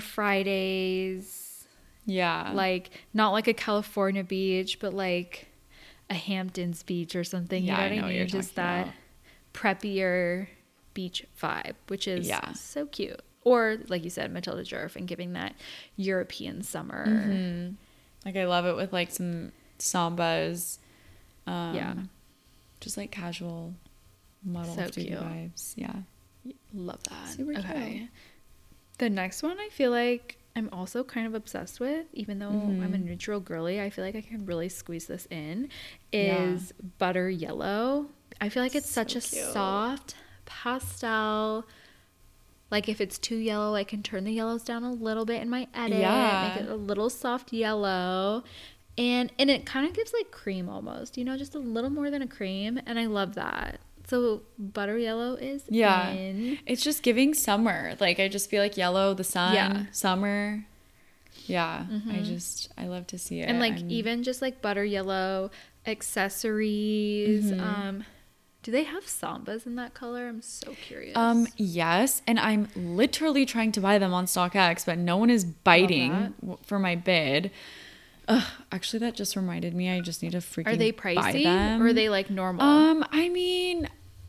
S1: Fridays,
S2: yeah.
S1: like not like a California beach, but like a Hamptons beach or something.
S2: Yeah,
S1: you know
S2: I
S1: what I,
S2: know what
S1: mean?
S2: you're
S1: Just
S2: talking
S1: that
S2: about.
S1: preppier beach vibe, which is
S2: Yeah.
S1: so cute. Or like you said, Matilda Djerf and giving that European summer.
S2: Mm-hmm. Like I love it with like some sambas. Um,
S1: Yeah.
S2: Just like casual model
S1: So
S2: duty
S1: cute.
S2: vibes. Yeah.
S1: Love that.
S2: Super
S1: okay.
S2: cute.
S1: The next one I feel like I'm also kind of obsessed with, even though
S2: Mhm.
S1: I'm a neutral girly, I feel like I can really squeeze this in,
S2: Yeah.
S1: is Butter Yellow. I feel like it's
S2: So
S1: such a
S2: cute.
S1: soft pastel. Like if it's too yellow, I can turn the yellows down a little bit in my edit,
S2: Yeah.
S1: make it a little soft yellow. And and it kind of gives like cream almost, you know, just a little more than a cream, and I love that. So Butter Yellow is
S2: Yeah.
S1: in.
S2: It's just giving summer. Like I just feel like yellow, the sun,
S1: Yeah.
S2: summer. Yeah. I
S1: Mhm.
S2: just I love to see it.
S1: And like
S2: I'm-
S1: even just like Butter Yellow accessories.
S2: Mhm.
S1: Um, do they have sambas in that color? I'm so curious.
S2: Um, yes, and I'm literally trying to buy them on StockX, but no one is biting
S1: that.
S2: w- for my bid. Ugh, actually, that just reminded me. I just need to freaking
S1: Are they
S2: buy
S1: pricey
S2: them.
S1: or are they like normal?
S2: Um, I mean,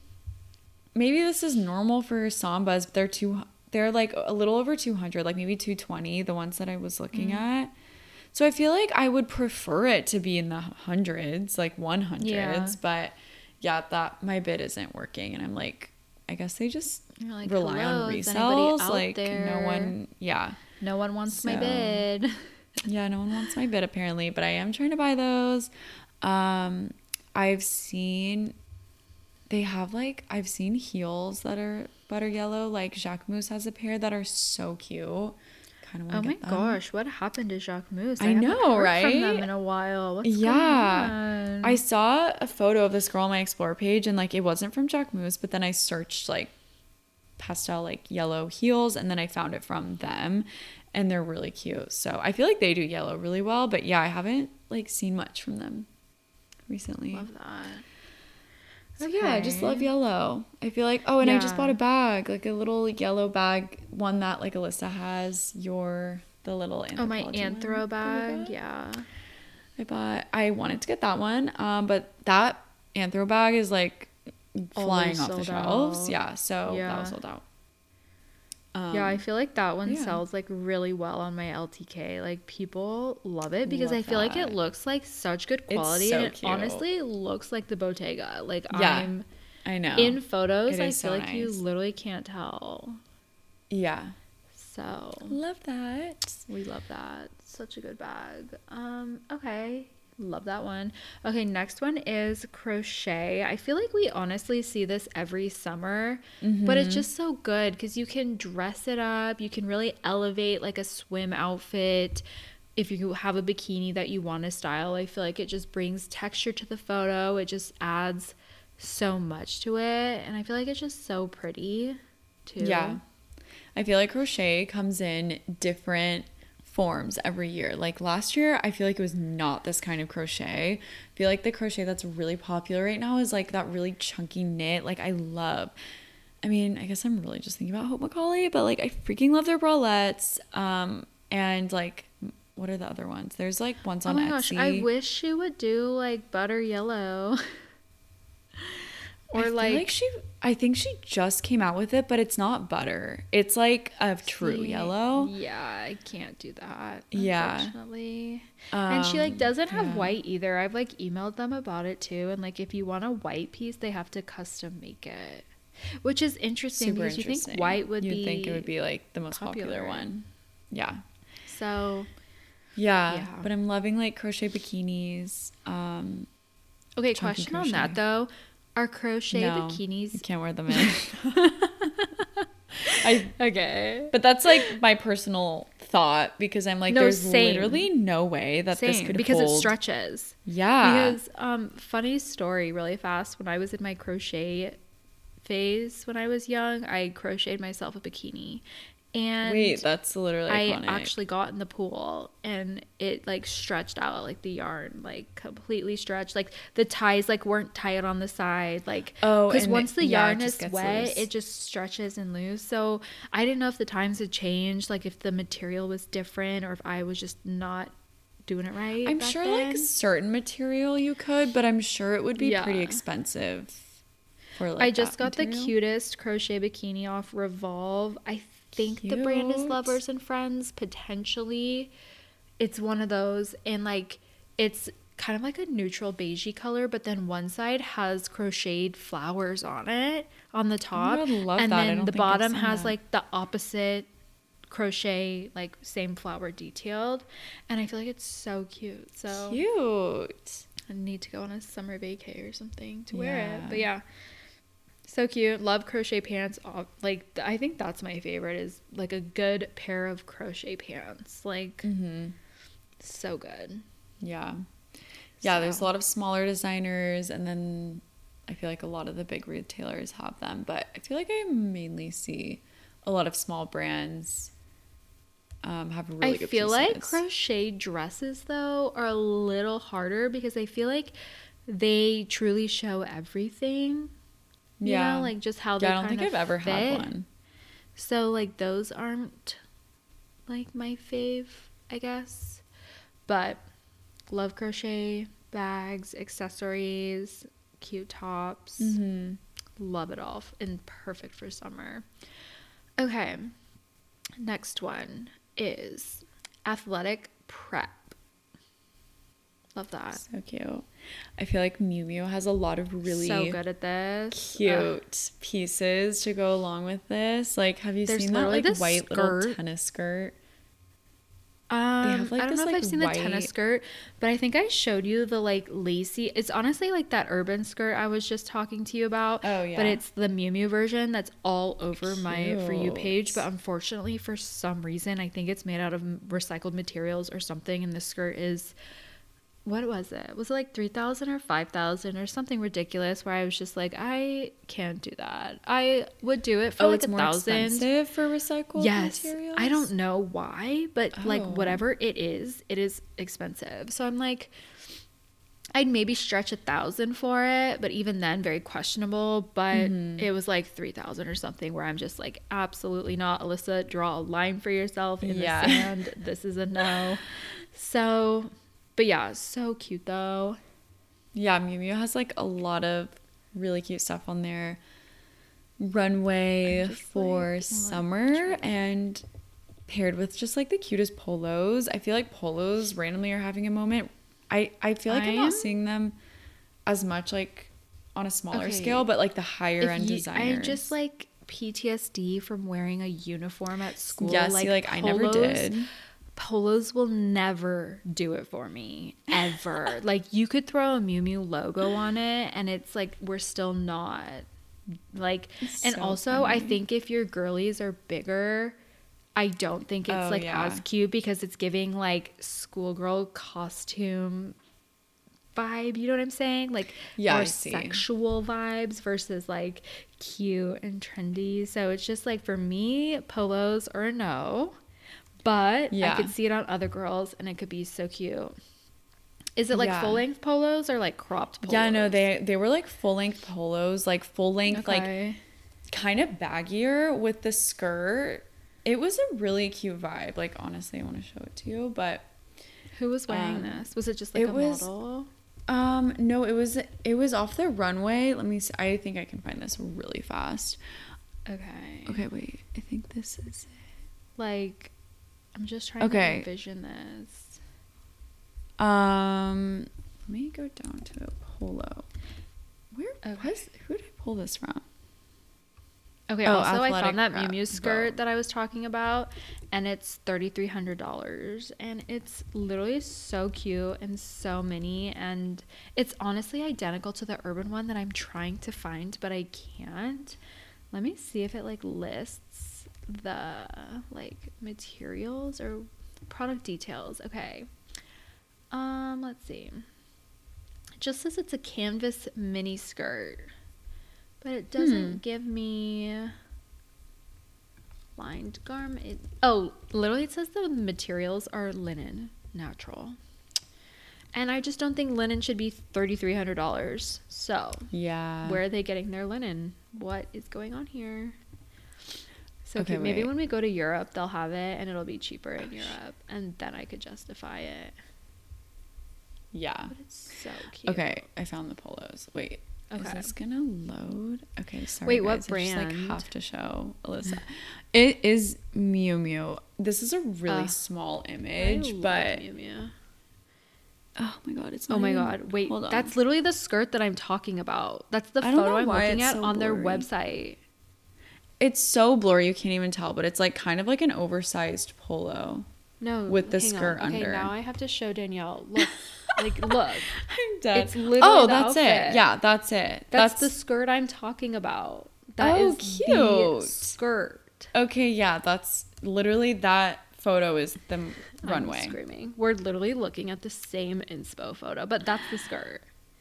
S2: maybe this is normal for sambas, but they're too. They're like a little over two hundred, like maybe two twenty. The ones that I was looking
S1: Mm.
S2: at. So I feel like I would prefer it to be in the hundreds, like one hundreds.
S1: Yeah.
S2: But yeah, that my bid isn't working, and I'm like, I guess they just
S1: You're like,
S2: rely
S1: "Hello,
S2: on
S1: is anybody
S2: resells.
S1: out
S2: Like
S1: there?"
S2: no one, yeah,
S1: No one wants my
S2: So-
S1: bid.
S2: yeah, no one wants my bid apparently. But I am trying to buy those. Um, I've seen they have like I've seen heels that are butter yellow. Like Jacquemus has a pair that are so cute. Kind of
S1: Oh
S2: want to
S1: my
S2: get them.
S1: gosh, what happened to Jacques Moose?
S2: I
S1: haven't
S2: know,
S1: heard
S2: right?
S1: From them in a while. What's
S2: Yeah.
S1: going on?
S2: I saw a photo of this girl on my Explore page, and like it wasn't from Jacquemus, but then I searched like pastel like yellow heels, and then I found it from them, and they're really cute. So I feel like they do yellow really well, but yeah, I haven't like seen much from them recently.
S1: love that.
S2: So yeah, I just
S1: Okay.
S2: love yellow. I feel like oh, and I just
S1: Yeah.
S2: bought a bag, like a little yellow bag, one that like Alyssa has. Your the little
S1: Oh, my
S2: Anthropologie one
S1: anthro
S2: that we
S1: bag.
S2: bought.
S1: Yeah.
S2: I bought. I wanted to get that one, um, but that anthro bag is like flying off the
S1: sold
S2: shelves.
S1: out.
S2: Yeah, so that
S1: Yeah.
S2: was sold out. Um,
S1: Yeah, I feel like that one
S2: yeah.
S1: sells like really well on my L T K. Like people love it because I
S2: Love
S1: feel like
S2: that.
S1: it looks like such good
S2: It's
S1: quality
S2: so
S1: and it
S2: cute.
S1: honestly looks like the Bottega. Like
S2: Yeah,
S1: I'm
S2: I know.
S1: in photos,
S2: It
S1: I
S2: is
S1: feel
S2: so
S1: like you
S2: nice.
S1: literally can't tell.
S2: Yeah,
S1: So
S2: love that.
S1: we love that. Such a good bag. Um, okay. Love that one. Okay, next one is crochet. I feel like we honestly see this every summer, but it's just so good because you can dress it up. You can really elevate like a swim outfit. If you have a bikini that you want to style, I feel like it just brings texture to the photo. It just adds so much to it. And I feel like it's just so pretty too.
S2: Yeah, I feel like crochet comes in different forms every year. Like last year, I feel like it was not this kind of crochet. I feel like the crochet that's really popular right now is like that really chunky knit. Like I love. I mean, I guess I'm really just thinking about Hope Macaulay, but like I freaking love their bralettes. Um, and like, what are the other ones? There's like ones
S1: Oh
S2: on
S1: my
S2: Etsy.
S1: gosh, I wish she would do like butter yellow.
S2: I
S1: Or
S2: feel
S1: like,
S2: like she. I think she just came out with it, but it's not butter. It's like a true
S1: see,
S2: yellow.
S1: Yeah, I can't do that.
S2: Yeah.
S1: Unfortunately. and she like
S2: Um,
S1: doesn't have
S2: yeah.
S1: white either. I've like emailed them about it too. And like if you want a white piece, they have to custom make it. Which is interesting
S2: Super
S1: because you
S2: interesting.
S1: think white would
S2: You'd
S1: be
S2: think it would be like the most popular,
S1: popular.
S2: one. Yeah.
S1: so
S2: yeah.
S1: Yeah.
S2: But I'm loving like crochet bikinis. Um,
S1: okay,
S2: Chunky
S1: question on that
S2: crochet.
S1: though. Are crochet
S2: no,
S1: bikinis
S2: you can't wear them in. I.
S1: okay?
S2: But that's like my personal thought because I'm like,
S1: No,
S2: there's
S1: same.
S2: literally no way that this
S1: Same,
S2: could
S1: because
S2: hold.
S1: it stretches.
S2: Yeah.
S1: Because um funny story really fast, when I was in my crochet phase when I was young, I crocheted myself a bikini. And
S2: wait, that's literally
S1: I
S2: iconic.
S1: actually got in the pool and it like stretched out, like the yarn like completely stretched, like the ties like weren't tight on the side, like
S2: Oh,
S1: because
S2: and
S1: once the
S2: yeah, it
S1: yarn
S2: just
S1: is
S2: gets
S1: wet
S2: loose.
S1: it just stretches and loose. So I didn't know if the times had changed, like if the material was different or if I was just not doing it right.
S2: I'm
S1: back
S2: sure
S1: then.
S2: like certain material you could, but I'm sure it would be
S1: Yeah.
S2: pretty expensive for like
S1: I just
S2: that
S1: got
S2: material.
S1: the cutest crochet bikini off Revolve. I think the brand is
S2: Cute.
S1: Lovers and Friends, potentially. It's one of those, and like it's kind of like a neutral beigey color, but then one side has crocheted flowers on it on the top,
S2: God, love
S1: and
S2: that. I
S1: then
S2: don't
S1: the
S2: think I've
S1: bottom
S2: seen
S1: has
S2: that.
S1: like the opposite crochet, like same flower detailed, and I feel like it's so cute. So
S2: Cute.
S1: I need to go on a summer vacay or something to wear it.
S2: Yeah.
S1: But yeah, so cute. Love crochet pants. All- Like th- I think that's my favorite, is like a good pair of crochet pants. Like
S2: Mm-hmm.
S1: so good.
S2: Yeah. Yeah, there's a
S1: So-
S2: lot of smaller designers, and then I feel like a lot of the big retailers have them, but I feel like I mainly see a lot of small brands um, have really
S1: I
S2: good
S1: feel like
S2: pieces.
S1: crochet dresses though are a little harder because I feel like they truly show everything. You
S2: Yeah.
S1: know, like just how they
S2: Yeah, I don't
S1: kind
S2: think
S1: of
S2: I've ever
S1: fit.
S2: had one.
S1: So like those aren't like my fave, I guess. But love crochet bags, accessories, cute tops.
S2: Mm-hmm.
S1: Love it all and perfect for summer. Okay. Next one is athletic prep. Love that.
S2: So cute. I feel like Miu Miu has a lot of really
S1: So good at this.
S2: cute
S1: Ugh.
S2: pieces to go along with this. Like, have you
S1: There's
S2: seen that
S1: literally
S2: like
S1: this
S2: white little
S1: skirt.
S2: tennis skirt?
S1: Um,
S2: have, like,
S1: I don't
S2: this,
S1: know if
S2: like,
S1: I've seen the tennis
S2: white-
S1: skirt, but I think I showed you the like lacy. It's honestly like that urban skirt I was just talking to you about.
S2: Oh, yeah.
S1: But it's the Miu Miu version that's all over my For You page.
S2: Cute.
S1: But unfortunately, for some reason, I think it's made out of recycled materials or something. And the skirt is, what was it? Was it like three thousand or five thousand or something ridiculous? Where I was just like, I can't do that. I would do it for
S2: Oh,
S1: like
S2: it's
S1: a
S2: more
S1: thousand.
S2: expensive for recycled
S1: Yes,
S2: materials?
S1: I don't know why, but like
S2: Oh.
S1: whatever it is, it is expensive. So I'm like, I'd maybe stretch a thousand for it, but even then, very questionable. But
S2: Mm-hmm.
S1: it was like three thousand or something, where I'm just like, absolutely not, Alyssa. Draw a line for yourself in
S2: Yeah.
S1: the sand. This is a no. So, but yeah, so cute though.
S2: Yeah, Miu Miu has like a lot of really cute stuff on there. Runway
S1: I'm just,
S2: for
S1: like,
S2: summer and paired with just like the cutest polos. I feel like polos randomly are having a moment. I, I feel like I'm,
S1: I'm-
S2: not seeing them as much like on a smaller
S1: Okay.
S2: scale, but like the higher
S1: If
S2: end
S1: you-
S2: designers.
S1: I just like P T S D from wearing a uniform at school.
S2: yeah,
S1: like,
S2: see, like I never
S1: polos-
S2: did.
S1: Polos will never do it for me, ever. Like you could throw a Miu Miu logo on it and it's like we're still not like.
S2: It's
S1: And
S2: so
S1: also I
S2: funny.
S1: think if your girlies are bigger, I don't think it's
S2: Oh,
S1: like
S2: yeah.
S1: as cute because it's giving like schoolgirl costume vibe, you know what I'm saying? Like
S2: Yeah,
S1: or
S2: I see.
S1: sexual vibes versus like cute and trendy. So it's just like for me, polos or no. But I
S2: Yeah.
S1: could see it on other girls and it could be so cute. Is it like
S2: Yeah.
S1: full length polos or like cropped polos?
S2: Yeah, no, they they were like full length polos, like full length, like
S1: Okay.
S2: kind of baggier with the skirt. It was a really cute vibe. Like honestly, I want to show it to you, but
S1: Who was wearing
S2: um,
S1: this? Was it just like
S2: it
S1: a
S2: was-
S1: model?
S2: um no, it was it was off the runway. Let me see. I think I can find this really fast.
S1: Okay.
S2: Okay, wait. I think this is it.
S1: Like, I'm just trying
S2: Okay.
S1: to envision this.
S2: Um let me go down to a polo. Where
S1: Okay.
S2: was who did I pull this from?
S1: Okay,
S2: Oh,
S1: also I
S2: athletic
S1: found that Miu
S2: prep.
S1: Miu skirt
S2: Vogue.
S1: that I was talking about, and it's thirty-three hundred dollars, and it's literally so cute and so mini, and it's honestly identical to the urban one that I'm trying to find, but I can't. Let me see if it like lists the like materials or product details. Okay. Um, let's see. It just says it's a canvas mini skirt. But it doesn't
S2: Hmm.
S1: give me lined garment. It, oh, literally it says the materials are linen, natural. And I just don't think linen should be three thousand three hundred dollars. So,
S2: Yeah.
S1: where are they getting their linen? What is going on here? So
S2: Okay,
S1: cute. Maybe
S2: wait.
S1: when we go to Europe, they'll have it and it'll be cheaper in Europe. And then I could justify it.
S2: Yeah.
S1: But it's so cute.
S2: Okay, I found the polos. Wait. Is
S1: Okay.
S2: this gonna load? Okay, sorry.
S1: Wait, what
S2: guys. I just like
S1: brand?
S2: have to show Alyssa. It is Miu Miu. This is a really
S1: Uh,
S2: small
S1: I
S2: image,
S1: love
S2: but
S1: Miu Miu.
S2: oh my god, it's
S1: Oh
S2: not
S1: my
S2: even-
S1: god. Wait,
S2: hold on.
S1: that's literally the skirt that I'm talking about. That's the
S2: I don't
S1: photo
S2: know
S1: I'm
S2: why
S1: looking
S2: it's
S1: at
S2: so
S1: on their
S2: blurry.
S1: website.
S2: It's so blurry you can't even tell, but it's like kind of like an oversized polo.
S1: No,
S2: With the
S1: hang on.
S2: skirt
S1: okay,
S2: under.
S1: now I have to show Danielle. Look, like look.
S2: I'm dead.
S1: It's literally
S2: oh,
S1: the
S2: that's
S1: outfit.
S2: it. Yeah, that's it.
S1: That's, the skirt I'm talking about. That
S2: Oh,
S1: is
S2: cute.
S1: the skirt.
S2: Okay, yeah, that's literally that photo is the runway.
S1: I'm screaming. We're literally looking at the same inspo photo, but that's the skirt.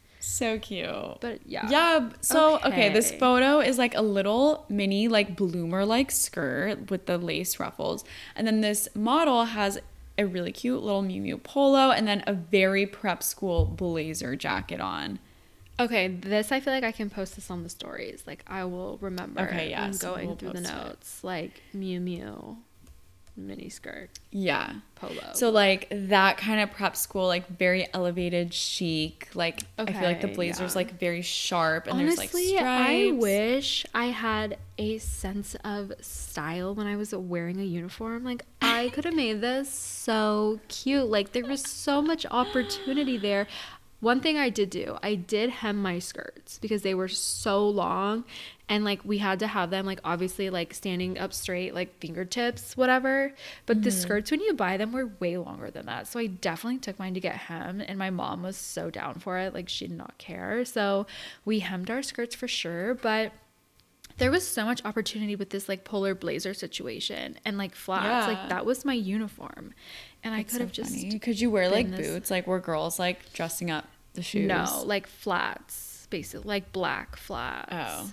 S2: So cute.
S1: But yeah.
S2: Yeah. So, okay. this
S1: Okay.
S2: photo is like a little mini, like bloomer like skirt with the lace ruffles. And then this model has a really cute little Miu Miu polo and then a very prep school blazer jacket on.
S1: Okay, this I feel like I can post this on the stories. Like I will remember.
S2: Okay, yeah,
S1: when
S2: so
S1: going
S2: we'll
S1: through the
S2: post it.
S1: notes, like Miu Miu, mini skirt,
S2: Yeah.
S1: polo.
S2: So like that kind of prep school, like very elevated chic. Like I feel like the
S1: Okay,
S2: blazer's
S1: yeah.
S2: like very sharp and
S1: honestly,
S2: there's like
S1: I
S2: stripes.
S1: wish I had a sense of style when I was wearing a uniform. Like I could have made this so cute. Like there was so much opportunity there. One thing I did do, I did hem my skirts because they were so long and like we had to have them like obviously like standing up straight, like fingertips, whatever. But the skirts when you buy them were way longer than that. So I definitely took mine to get hemmed and my mom was so down for it. Like she did not care. So we hemmed our skirts for sure. But there was so much opportunity with this like polar blazer situation and like flats.
S2: Yeah.
S1: Like that was my uniform. And I
S2: It's
S1: could have
S2: so
S1: just
S2: funny. Could you wear like
S1: been this-
S2: boots? Like were girls like dressing up the shoes?
S1: No, like flats, basically, like black flats.
S2: Oh,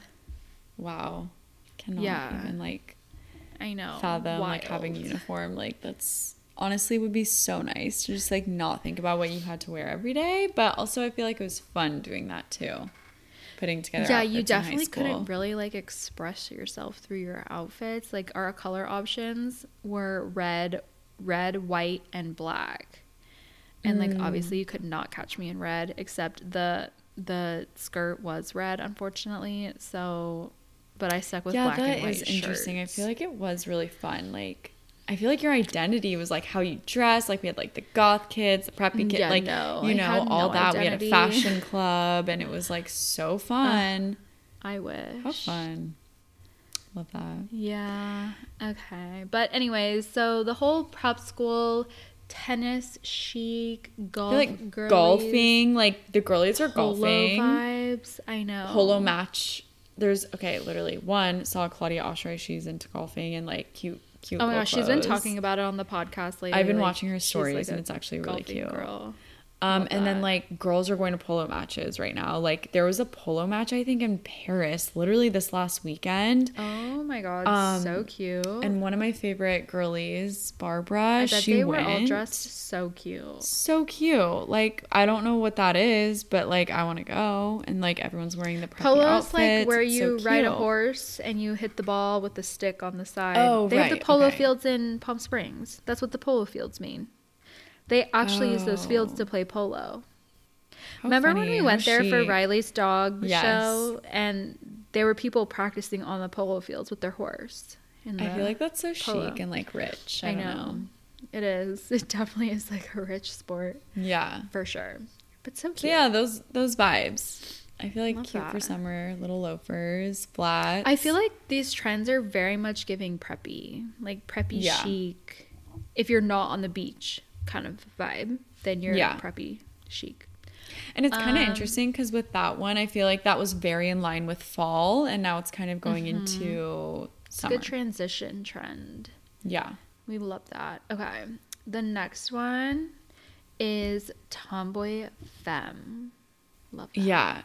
S2: wow. Cannot
S1: Yeah.
S2: even like
S1: I know.
S2: fathom like having a
S1: Wild.
S2: uniform. Like that's honestly would be so nice to just like not think about what you had to wear every day. But also I feel like it was fun doing that too. Putting together
S1: Yeah,
S2: outfits
S1: you
S2: in high
S1: definitely
S2: school.
S1: couldn't really like express yourself through your outfits. Like our color options were red, red, white, and black. And like
S2: Mm.
S1: obviously you could not catch me in red except the the skirt was red unfortunately. So but I stuck with
S2: Yeah,
S1: black
S2: that
S1: and white
S2: is interesting. I
S1: shirts.
S2: feel like it was really fun. Like I feel like your identity was like how you dress. Like we had like the goth kids, the preppy kids,
S1: Yeah,
S2: like
S1: no,
S2: you
S1: I
S2: know
S1: had
S2: all
S1: no
S2: that.
S1: identity.
S2: We had a fashion club, and it was like so fun.
S1: I wish.
S2: How fun! Love that.
S1: Yeah. Okay. But anyways, so the whole prep school, tennis chic,
S2: I
S1: golf,
S2: feel like
S1: girlies,
S2: golfing, like the girlies are
S1: polo
S2: golfing.
S1: vibes. I know.
S2: Polo match. There's okay, literally one saw Claudia Oshry. She's into golfing and like cute, cute.
S1: Oh my
S2: little
S1: gosh, she's been
S2: clothes.
S1: talking about it on the podcast lately.
S2: I've been
S1: like,
S2: watching her
S1: she's,
S2: stories
S1: like,
S2: and
S1: a
S2: it's actually really
S1: golfing
S2: cute.
S1: Girl.
S2: Um,
S1: Love
S2: and then
S1: that.
S2: like girls are going to polo matches right now. Like there was a polo match I think in Paris, literally this last weekend.
S1: Oh my god,
S2: Um,
S1: so cute.
S2: And one of my favorite girlies, Barbara,
S1: I bet
S2: she
S1: they
S2: went.
S1: were all dressed so cute.
S2: So cute. Like I don't know what that is, but like I want to go. And like everyone's wearing the preppy
S1: Polo's
S2: outfits.
S1: like where
S2: It's so
S1: you ride a
S2: cute.
S1: horse and you hit the ball with the stick on the side.
S2: Oh,
S1: they have
S2: right,
S1: the polo
S2: okay.
S1: fields in Palm Springs. That's what the polo fields mean. They actually use those fields
S2: Oh.
S1: to play polo.
S2: How
S1: Remember when
S2: funny,
S1: we
S2: how
S1: went there for
S2: chic.
S1: Riley's dog
S2: Yes.
S1: show and there were people practicing on the polo fields with their horse? in
S2: I
S1: the
S2: feel like that's so
S1: polo.
S2: chic and like rich. I,
S1: I
S2: don't
S1: know.
S2: know.
S1: It is. It definitely is like a rich sport
S2: Yeah.
S1: for sure. But so cute.
S2: So yeah, those those vibes. I feel like
S1: Love
S2: cute for
S1: that.
S2: summer, little loafers, flats.
S1: I feel like these trends are very much giving preppy, like preppy
S2: Yeah.
S1: chic. If you're not on the beach kind of vibe, then you're
S2: Yeah.
S1: preppy chic.
S2: And it's kind of
S1: Um,
S2: interesting because with that one, I feel like that was very in line with fall, and now it's kind of going
S1: Mm-hmm.
S2: into
S1: It's a
S2: summer.
S1: good transition trend.
S2: Yeah.
S1: We love that. Okay. The next one is Tomboy Femme. Love that.
S2: Yeah.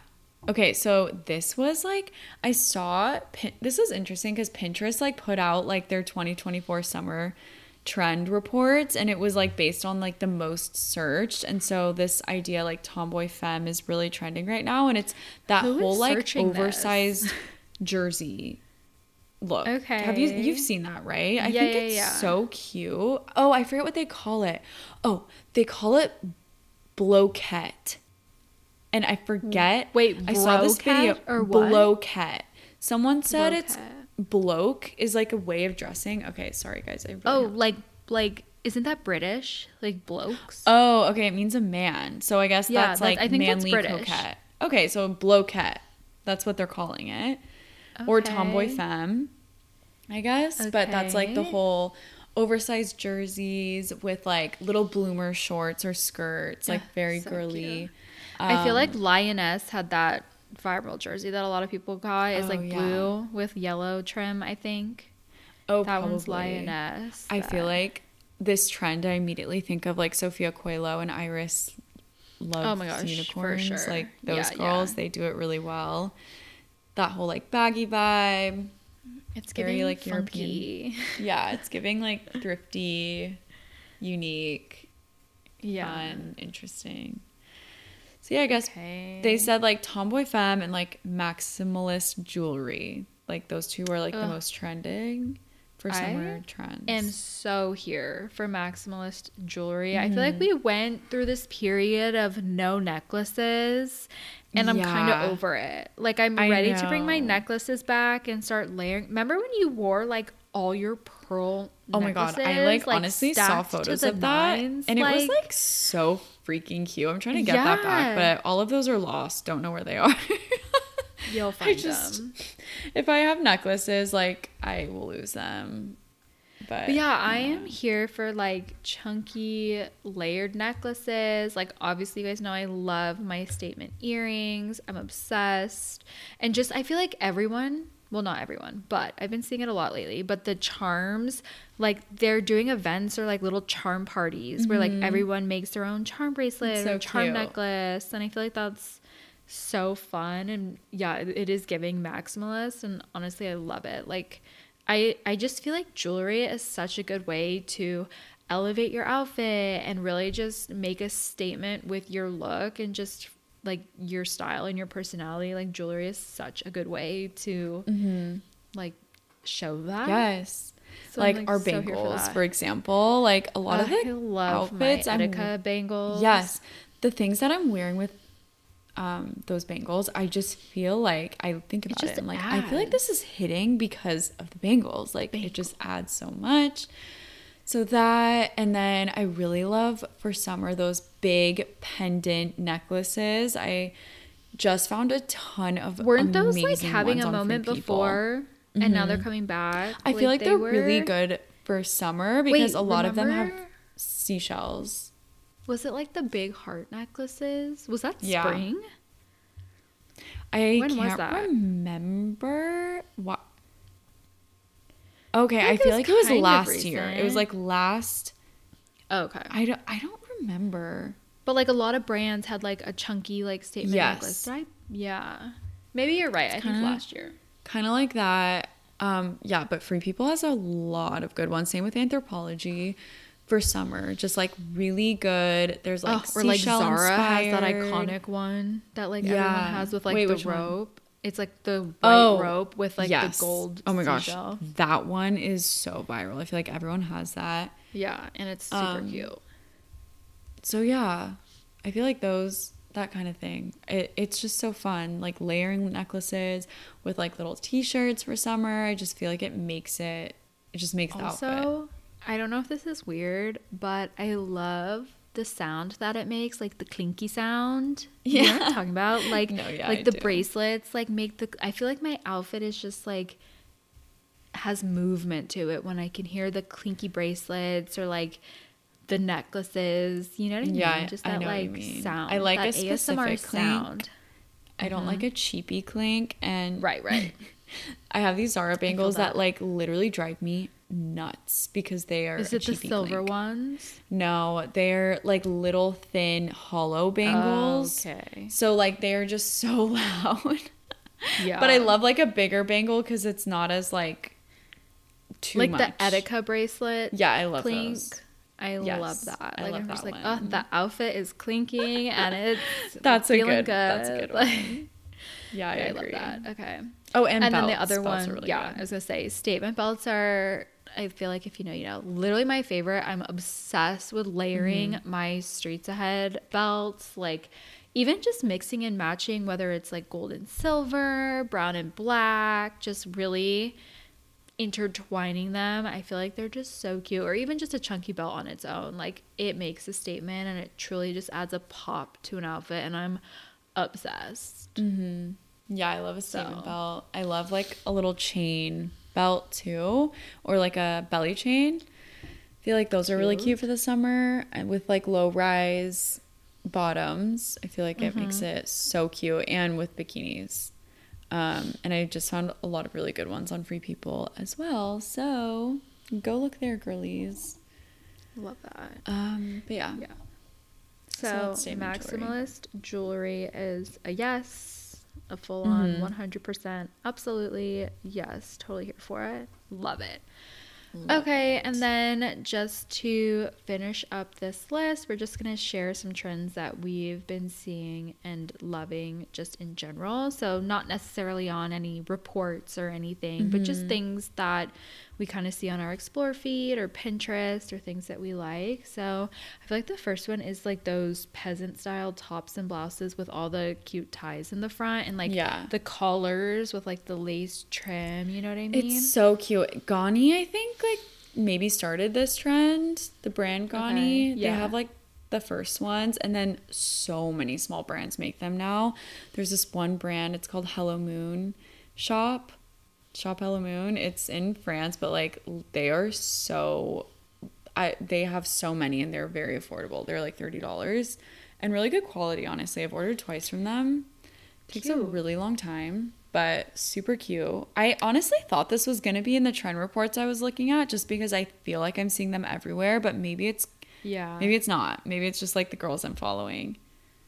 S2: Okay, so this was like I saw Pin- this was interesting because Pinterest like put out like their twenty twenty-four summer trend reports, and it was like based on like the most searched. And so this idea like tomboy femme is really trending right now, and it's that
S1: Who is
S2: whole like
S1: searching this?
S2: oversized jersey look.
S1: Okay.
S2: Have you you've seen that, right? I
S1: Yeah,
S2: think
S1: yeah,
S2: it's
S1: yeah.
S2: so cute. Oh, I forget what they call it. Oh, they call it bloquette. And I forget.
S1: Wait,
S2: I saw this video.
S1: broquette or what?
S2: Bloquette. Someone said it's
S1: Bloquette.
S2: bloke is like a way of dressing. Okay, sorry guys. I really
S1: Oh,
S2: have-
S1: like like isn't that British? Like blokes?
S2: Oh, okay. It means a man. So I guess
S1: Yeah,
S2: that's
S1: that-
S2: like
S1: I think that's
S2: manly
S1: British.
S2: coquette. Okay, so bloquette. That's what they're calling it. Or tomboy
S1: Okay.
S2: femme, I guess. But that's like the
S1: Okay.
S2: whole oversized jerseys with like little bloomer shorts or skirts, like
S1: Ugh,
S2: very
S1: so
S2: girly.
S1: cute. I feel like
S2: Um,
S1: Lioness had that viral jersey that a lot of people got. It's
S2: Oh,
S1: like
S2: yeah.
S1: blue with yellow trim, I think.
S2: oh,
S1: That one's
S2: probably.
S1: Lioness.
S2: I feel
S1: that-
S2: like this trend, I immediately think of like Sophia Coelho and Iris Love
S1: Oh my gosh, for
S2: Unicorns.
S1: sure.
S2: Like those
S1: Yeah,
S2: girls,
S1: yeah.
S2: they do it really well. That whole like baggy vibe.
S1: it's
S2: very,
S1: giving
S2: like,
S1: like
S2: European.
S1: funky.
S2: Yeah, it's giving like thrifty, unique,
S1: Yeah.
S2: fun, interesting. So yeah, I guess
S1: Okay.
S2: they said like tomboy femme and like maximalist jewelry. Like those two are like the
S1: Ugh.
S2: most trending for
S1: I
S2: summer trends.
S1: am so here for maximalist jewelry. I feel
S2: Mm-hmm.
S1: like we went through this period of no necklaces and I'm kind
S2: Yeah.
S1: of over it. Like I'm
S2: I
S1: ready to bring my
S2: know.
S1: necklaces back and start layering. Remember when you wore like all your pearl
S2: Oh my god, I
S1: necklaces,
S2: like, honestly saw
S1: stacked to
S2: photos
S1: the
S2: of that,
S1: nines?
S2: and it was like so freaking cute. I'm trying to get that back,
S1: Yeah.
S2: but all of those are lost. Don't know where they are.
S1: you'll
S2: I
S1: find
S2: just,
S1: them.
S2: if I have necklaces, like I will lose them. But,
S1: But yeah, I am here for like chunky layered necklaces. Like obviously you guys know I love my statement earrings. I'm obsessed. And just I feel like everyone, well not everyone, but I've been seeing it a lot lately, but the charms, like they're doing events or like little charm parties where like everyone makes their own charm bracelet
S2: It's so
S1: or charm
S2: cute.
S1: necklace, and I feel like that's so fun. And yeah, it it is giving maximalist, and honestly I love it. Like I I just feel like jewelry is such a good way to elevate your outfit and really just make a statement with your look and just like your style and your personality. Like jewelry is such a good way to like show that.
S2: yes,
S1: So I'm,
S2: like, our
S1: so here for
S2: bangles,
S1: that.
S2: for example, like a lot of
S1: I
S2: the
S1: love
S2: outfits.
S1: my
S2: I'm
S1: Etika bangles.
S2: Yes. The things that I'm wearing with um, those bangles, I just feel like I think about
S1: just
S2: it. I'm like, I feel like this is hitting because of the bangles. Like it just adds so much. So that, and then I really love for summer those big pendant necklaces. I just found a ton of
S1: Weren't those like
S2: amazing
S1: having
S2: ones
S1: a
S2: on Free
S1: moment
S2: People.
S1: before and now they're coming back?
S2: I feel like
S1: they
S2: they're
S1: were-
S2: really good for summer because
S1: Wait,
S2: a lot of them have
S1: remember-
S2: seashells.
S1: Was it like the big heart necklaces? Was that
S2: Yeah.
S1: spring?
S2: I
S1: When was
S2: can't
S1: that?
S2: remember what. Okay,
S1: I
S2: I,
S1: think it
S2: feel
S1: was
S2: like it was
S1: kind of
S2: last year. It was
S1: recent.
S2: like last.
S1: Oh, okay.
S2: I don't. I don't remember.
S1: But like a lot of brands had like a chunky like statement
S2: Yes.
S1: necklace. Did I? Yeah. Maybe you're right. I think
S2: kinda-
S1: last year.
S2: Kind of like that. Um, yeah, but Free People has a lot of good ones. Same with Anthropology for summer. Just like really good. There's like
S1: oh, or like
S2: seashell
S1: Zara has that
S2: inspired.
S1: iconic one that like everyone
S2: Yeah.
S1: has with like
S2: Wait,
S1: the
S2: which one?
S1: rope. It's like the white
S2: Oh,
S1: rope with like
S2: yes.
S1: the gold.
S2: Oh my gosh,
S1: seashell.
S2: that one is so viral. I feel like everyone has that.
S1: Yeah, and it's super
S2: Um,
S1: cute.
S2: So yeah, I feel like those that kind of thing. It, it's just so fun, like layering necklaces with like little T-shirts for summer. I just feel like it makes it. It just makes the outfit.
S1: Also, I don't know if this is weird, but I love the sound that it makes, like the clinky sound. You know what
S2: Yeah.
S1: I'm talking about? Like,
S2: No, yeah,
S1: like
S2: I
S1: the
S2: do.
S1: bracelets, like make the. I feel like my outfit is just like has movement to it when I can hear the clinky bracelets or like the necklaces. You know what I mean?
S2: Yeah,
S1: just
S2: I
S1: that
S2: know what you
S1: like
S2: mean.
S1: sound.
S2: I like
S1: that
S2: a
S1: A S M R
S2: specific clink.
S1: sound.
S2: I don't like a cheapy clink, and
S1: Right, right.
S2: I have these Zara bangles
S1: that.
S2: that like literally drive me nuts because they are
S1: Is it the
S2: cheapy
S1: silver
S2: clink.
S1: ones?
S2: No, they're like little thin hollow bangles.
S1: Oh, okay.
S2: So like they're just so loud.
S1: Yeah.
S2: But I love like a bigger bangle because it's not as like too
S1: like
S2: much.
S1: the Etika bracelet.
S2: Yeah, I love
S1: clink.
S2: those.
S1: I
S2: Yes,
S1: love that.
S2: I
S1: Like
S2: love
S1: I'm just
S2: that
S1: like,
S2: one.
S1: oh, the outfit is clinking and it's
S2: That's a
S1: feeling
S2: good,
S1: good.
S2: that's a good
S1: Like,
S2: one. Yeah, I
S1: yeah, I
S2: agree.
S1: love that. Okay.
S2: Oh, and,
S1: And then
S2: belts.
S1: the other
S2: Belts
S1: one,
S2: are really
S1: yeah,
S2: good.
S1: I was gonna say statement belts are. I feel like if you know, you know, literally my favorite. I'm obsessed with layering
S2: Mm-hmm.
S1: my streets ahead belts, like even just mixing and matching, whether it's like gold and silver, brown and black, just really intertwining them. I feel like they're just so cute, or even just a chunky belt on its own. Like it makes a statement and it truly just adds a pop to an outfit, and I'm obsessed.
S2: Mm-hmm. Yeah, I love a statement
S1: So.
S2: belt. I love like a little chain belt too, or like a belly chain. I feel like those are really
S1: Cute.
S2: cute for the summer, and with like low rise bottoms. I feel like it makes it so cute, and with bikinis. Um, and I just found a lot of really good ones on Free People as well. So go look there, girlies.
S1: Love that.
S2: Um, but yeah.
S1: Yeah.
S2: So
S1: So,
S2: that's statement jewelry.
S1: maximalist jewelry is a yes, a full on
S2: Mhm.
S1: one hundred percent. Absolutely yes. Totally here for it. Love it.
S2: Love
S1: Okay,
S2: it.
S1: and then just to finish up this list, we're just going to share some trends that we've been seeing and loving just in general. So, not necessarily on any reports or anything, but just things that we kind of see on our Explore feed or Pinterest or things that we like. So, I feel like the first one is like those peasant style tops and blouses with all the cute ties in the front and like
S2: Yeah.
S1: the collars with like the lace trim. You know what I mean?
S2: It's so cute. Gani, I think, like maybe started this trend. The brand Gani,
S1: Okay,
S2: they
S1: yeah.
S2: have like the first ones, and then so many small brands make them now. There's this one brand. It's called Hello Moon Shop. Shop Hello Moon. It's in France, but like they are so. I they have so many, and they're very affordable. They're like thirty dollars, and really good quality. Honestly, I've ordered twice from them. Takes a
S1: Cute.
S2: really long time, but super cute. I honestly thought this was going to be in the trend reports I was looking at just because I feel like I'm seeing them everywhere, but maybe it's
S1: Yeah.
S2: maybe it's not. Maybe it's just like the girls I'm following.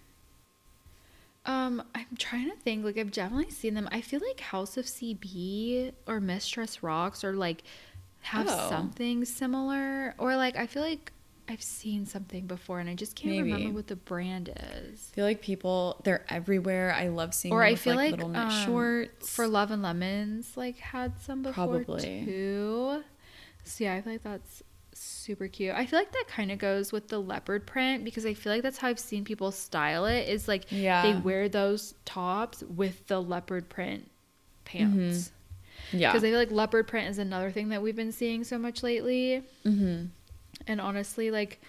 S1: Um, I'm trying to think. Like, I've definitely seen them. I feel like House of C B or Mistress Rocks or like have
S2: Oh.
S1: something similar. Or like, I feel like I've seen something before and I just can't
S2: Maybe.
S1: remember what the brand is.
S2: I feel like people, they're everywhere. I love seeing
S1: Or
S2: them
S1: I
S2: with
S1: feel
S2: like,
S1: like
S2: little knit
S1: um,
S2: shorts.
S1: for Love and Lemons, like had some before
S2: Probably.
S1: too. So yeah, I feel like that's super cute. I feel like that kind of goes with the leopard print because I feel like that's how I've seen people style it. Is like
S2: Yeah.
S1: they wear those tops with the leopard print pants.
S2: Yeah.
S1: Because I feel like leopard print is another thing that we've been seeing so much lately.
S2: Mm-hmm.
S1: And honestly, like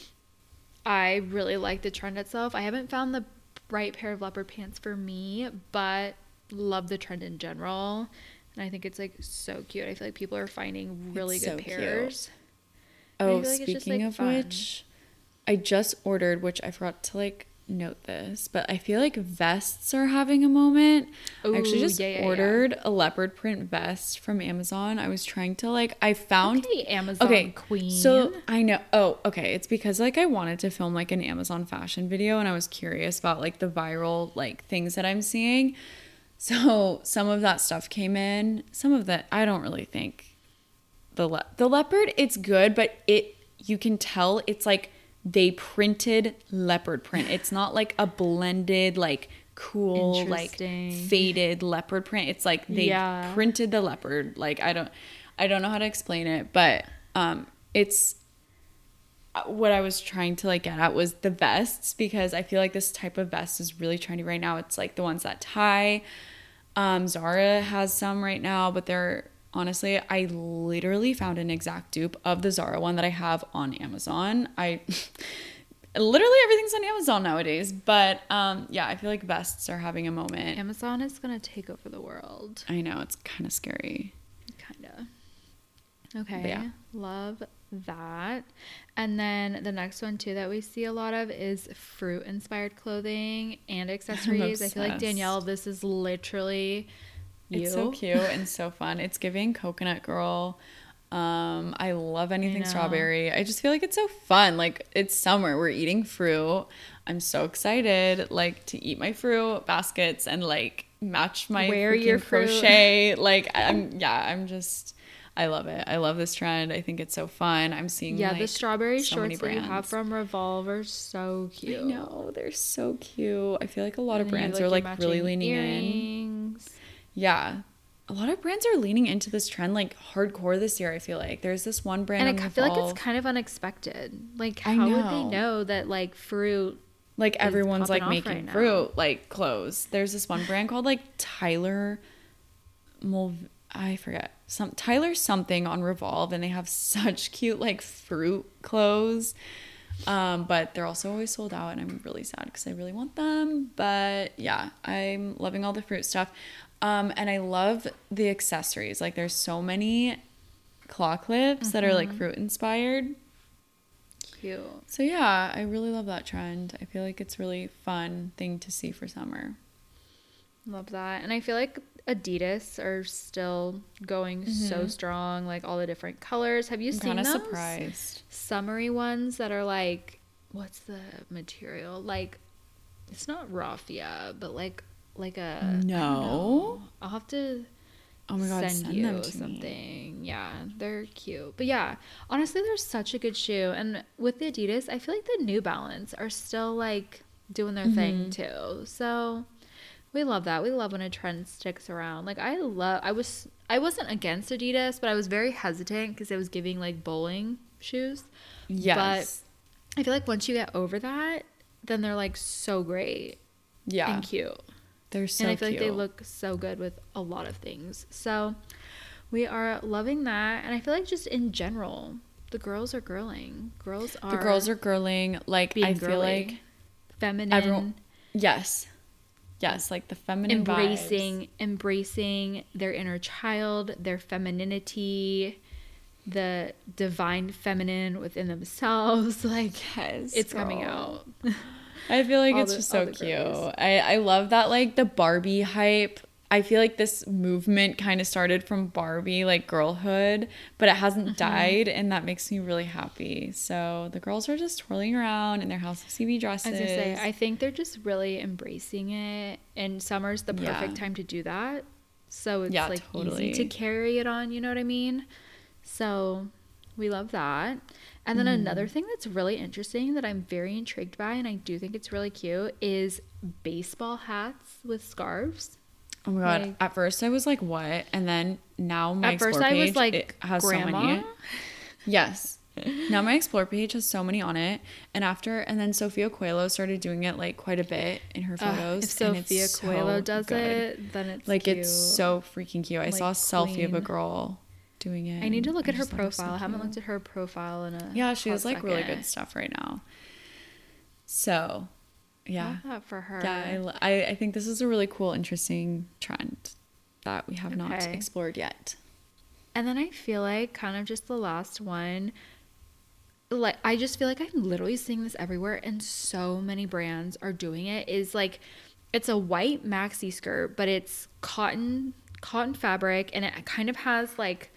S1: I really like the trend itself. I haven't found the right pair of leopard pants for me, but love the trend in general. And I think it's like so cute. I feel like people are finding really
S2: It's
S1: good
S2: so cute.
S1: pairs. And I
S2: Oh,
S1: feel like it's just,
S2: speaking
S1: like,
S2: of
S1: fun.
S2: which, I just ordered, which I forgot to like note this, but I feel like vests are having a moment. I actually
S1: Ooh,
S2: just
S1: yeah, yeah, yeah.
S2: ordered a leopard print vest from Amazon. I was trying to like, I found.
S1: Okay, Amazon
S2: Okay,
S1: queen.
S2: so I know. Oh, okay. It's because like I wanted to film like an Amazon fashion video, and I was curious about like the viral like things that I'm seeing. So some of that stuff came in. Some of that I don't really think the le- the leopard. It's good, but it you can tell it's like they printed leopard print. It's not like a blended like cool like
S1: Interesting.
S2: faded leopard print. It's like they
S1: Yeah.
S2: printed the leopard. Like I don't I don't know how to explain it, but um it's what I was trying to like get at was the vests, because I feel like this type of vest is really trendy right now. It's like the ones that tie. Um, Zara has some right now, but they're honestly, I literally found an exact dupe of the Zara one that I have on Amazon. I literally everything's on Amazon nowadays, but um, yeah, I feel like vests are having a moment.
S1: Amazon is gonna take over the world.
S2: I know, it's kind of scary.
S1: Kinda. Okay.
S2: But yeah.
S1: Love that. And then the next one too that we see a lot of is fruit inspired clothing and accessories. I feel like
S2: obsessed.
S1: Danielle, this is literally you.
S2: It's so cute and so fun. It's giving coconut girl. Um, I love anything
S1: know.
S2: strawberry. I just feel like it's so fun. Like it's summer, we're eating fruit. I'm so excited, like to eat my fruit baskets and like match my
S1: Wear
S2: freaking
S1: your fruit.
S2: crochet. Like I'm, yeah, I'm just, I love it. I love this trend. I think it's so fun. I'm seeing
S1: Yeah,
S2: like,
S1: the strawberry
S2: so many
S1: shorts that you have
S2: brands.
S1: from Revolve are so cute.
S2: I know, they're so cute. I feel like a lot of
S1: And then you have,
S2: brands are
S1: your
S2: like really
S1: matching
S2: leaning in.
S1: earrings.
S2: Yeah. A lot of brands are leaning into this trend like hardcore this year, I feel like. There's this one brand
S1: And
S2: on
S1: I feel like
S2: Revolve.
S1: it's kind of unexpected. Like,
S2: I
S1: how would they
S2: know.
S1: know that like fruit?
S2: Like everyone's
S1: popping
S2: like
S1: off
S2: making
S1: right now.
S2: fruit like clothes. There's this one brand called like Tyler Mul I forget. Some Tyler something on Revolve, and they have such cute like fruit clothes. Um, but they're also always sold out, and I'm really sad because I really want them. But yeah, I'm loving all the fruit stuff. Um, and I love the accessories. Like there's so many claw clips mm-hmm. that are like fruit inspired.
S1: Cute.
S2: So yeah, I really love that trend. I feel like it's really fun thing to see for summer.
S1: Love that. And I feel like Adidas are still going mm-hmm. so strong, like all the different colors. Have you
S2: I'm
S1: seen those?
S2: I'm kind of surprised.
S1: Summery ones that are like, what's the material? Like, it's not raffia, but like like a
S2: no.
S1: I'll have to
S2: oh my god
S1: send,
S2: send
S1: you
S2: them to
S1: something. Me. Yeah, they're cute. But yeah, honestly, they're such a good shoe. And with the Adidas, I feel like the New Balance are still like doing their mm-hmm. thing too. So we love that. We love when a trend sticks around. Like I love. I was. I wasn't against Adidas, but I was very hesitant because it was giving like bowling shoes.
S2: Yes.
S1: But I feel like once you get over that, then they're like so great.
S2: Yeah.
S1: And cute.
S2: They're so
S1: And I feel
S2: cute.
S1: like they look so good with a lot of things. So we are loving that. And I feel like just in general, the girls are girling. Girls are
S2: The girls are girling. Like I feel
S1: girly.
S2: like
S1: feminine.
S2: Everyone, yes. Yes, like the feminine
S1: embracing
S2: vibes.
S1: embracing their inner child, their femininity, the divine feminine within themselves. Like
S2: yes,
S1: it's
S2: girl.
S1: coming out.
S2: I feel like
S1: all
S2: it's
S1: the,
S2: just so
S1: the
S2: cute.
S1: girlies.
S2: I, I love that like the Barbie hype. I feel like this movement kind of started from Barbie, like girlhood, but it hasn't mm-hmm. died, and that makes me really happy. So the girls are just twirling around in their House of C B dresses.
S1: I was gonna say, I think they're just really embracing it, and summer's the perfect
S2: yeah.
S1: time to do that. So it's
S2: yeah,
S1: like
S2: totally.
S1: easy to carry it on, you know what I mean? So we love that. And then mm. another thing that's really interesting that I'm very intrigued by, and I do think it's really cute, is baseball hats with scarves.
S2: Oh my god! Like, at first I was like, "What?" And then now my
S1: at
S2: Explore
S1: first I
S2: page
S1: was like,
S2: it has
S1: Grandma?
S2: so many. Yes. Now my Explore page has so many on it, and after and then Sofia Coelho started doing it like quite a bit in her photos.
S1: Uh, if Sofia
S2: and
S1: Coelho
S2: so
S1: does
S2: good.
S1: it, then it's
S2: like
S1: cute.
S2: It's so freaking cute. I
S1: like
S2: saw a selfie
S1: queen.
S2: of a girl doing it.
S1: I need to look
S2: I
S1: at her
S2: profile.
S1: So I haven't looked at her profile in a
S2: yeah. She has like
S1: second.
S2: really good stuff right now. So, yeah,
S1: love that for her.
S2: Yeah, I, I I think this is a really cool, interesting trend that we have okay. not explored yet.
S1: And then I feel like kind of just the last one, like I just feel like I'm literally seeing this everywhere, and so many brands are doing it, is like it's a white maxi skirt, but it's cotton cotton fabric, and it kind of has like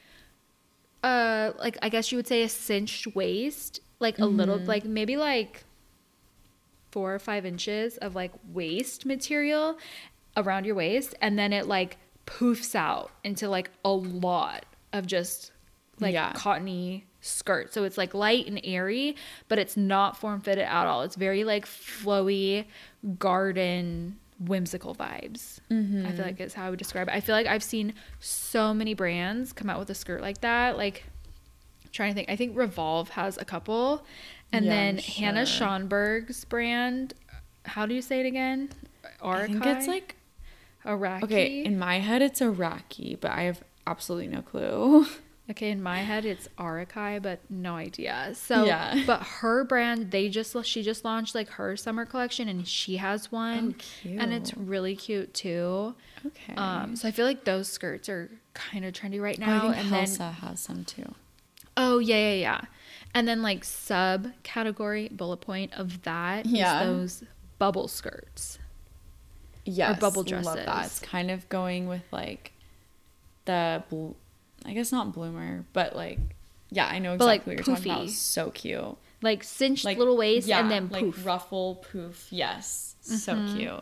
S1: uh like I guess you would say a cinched waist, like a mm-hmm. little like maybe like four or five inches of like waist material around your waist, and then it like poofs out into like a lot of just like yeah. cottony skirt. So it's like light and airy, but it's not form fitted at all. It's very like flowy garden whimsical vibes. Mm-hmm. I feel like is how I would describe it. I feel like I've seen so many brands come out with a skirt like that. Like I'm trying to think. I think Revolve has a couple. And yeah, then sure. Hannah Schonberg's brand, how do you say it again? Arakai?
S2: I think it's like
S1: Iraqi.
S2: Okay, in my head it's Iraqi, but I have absolutely no clue.
S1: Okay, in my head it's Arakai, but no idea. So,
S2: yeah.
S1: But her brand, they just she just launched like her summer collection, and she has one,
S2: oh, cute.
S1: And it's really cute too.
S2: Okay.
S1: Um, so I feel like those skirts are kind of trendy right now.
S2: Oh, I think
S1: and
S2: Helsa
S1: then
S2: has some too.
S1: Oh yeah, yeah, yeah. And then like subcategory bullet point of that
S2: yeah.
S1: is those bubble skirts.
S2: Yes,
S1: or bubble dresses.
S2: Love that. It's kind of going with like the bl- I guess not bloomer, but like, yeah, I know
S1: But, like,
S2: exactly what you're talking about.
S1: poofy.
S2: So cute.
S1: Like cinched
S2: Like
S1: little waist
S2: yeah,
S1: and then poof.
S2: like ruffle poof. Yes, so
S1: Mhm.
S2: cute.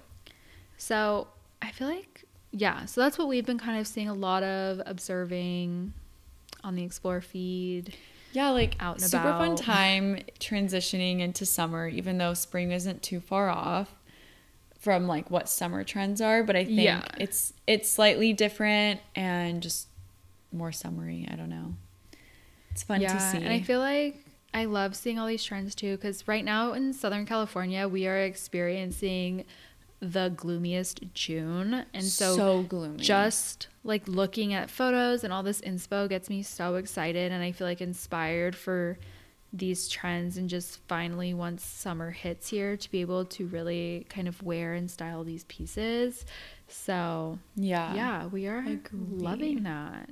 S1: So I feel like, yeah, so that's what we've been kind of seeing a lot of, observing on the Explore feed.
S2: Yeah, like
S1: Out and
S2: super fun
S1: about.
S2: time transitioning into summer, even though spring isn't too far off from like what summer trends are. But I think
S1: Yeah.
S2: it's it's slightly different and just more summery. I don't know. It's fun
S1: Yeah,
S2: to see.
S1: and I feel like I love seeing all these trends too, because right now in Southern California, we are experiencing the gloomiest June. And so,
S2: so gloomy.
S1: just like looking at photos and all this inspo gets me so excited, and I feel like inspired for these trends, and just finally, once summer hits here, to be able to really kind of wear and style these pieces. So
S2: yeah.
S1: yeah, we are
S2: Agree.
S1: loving that.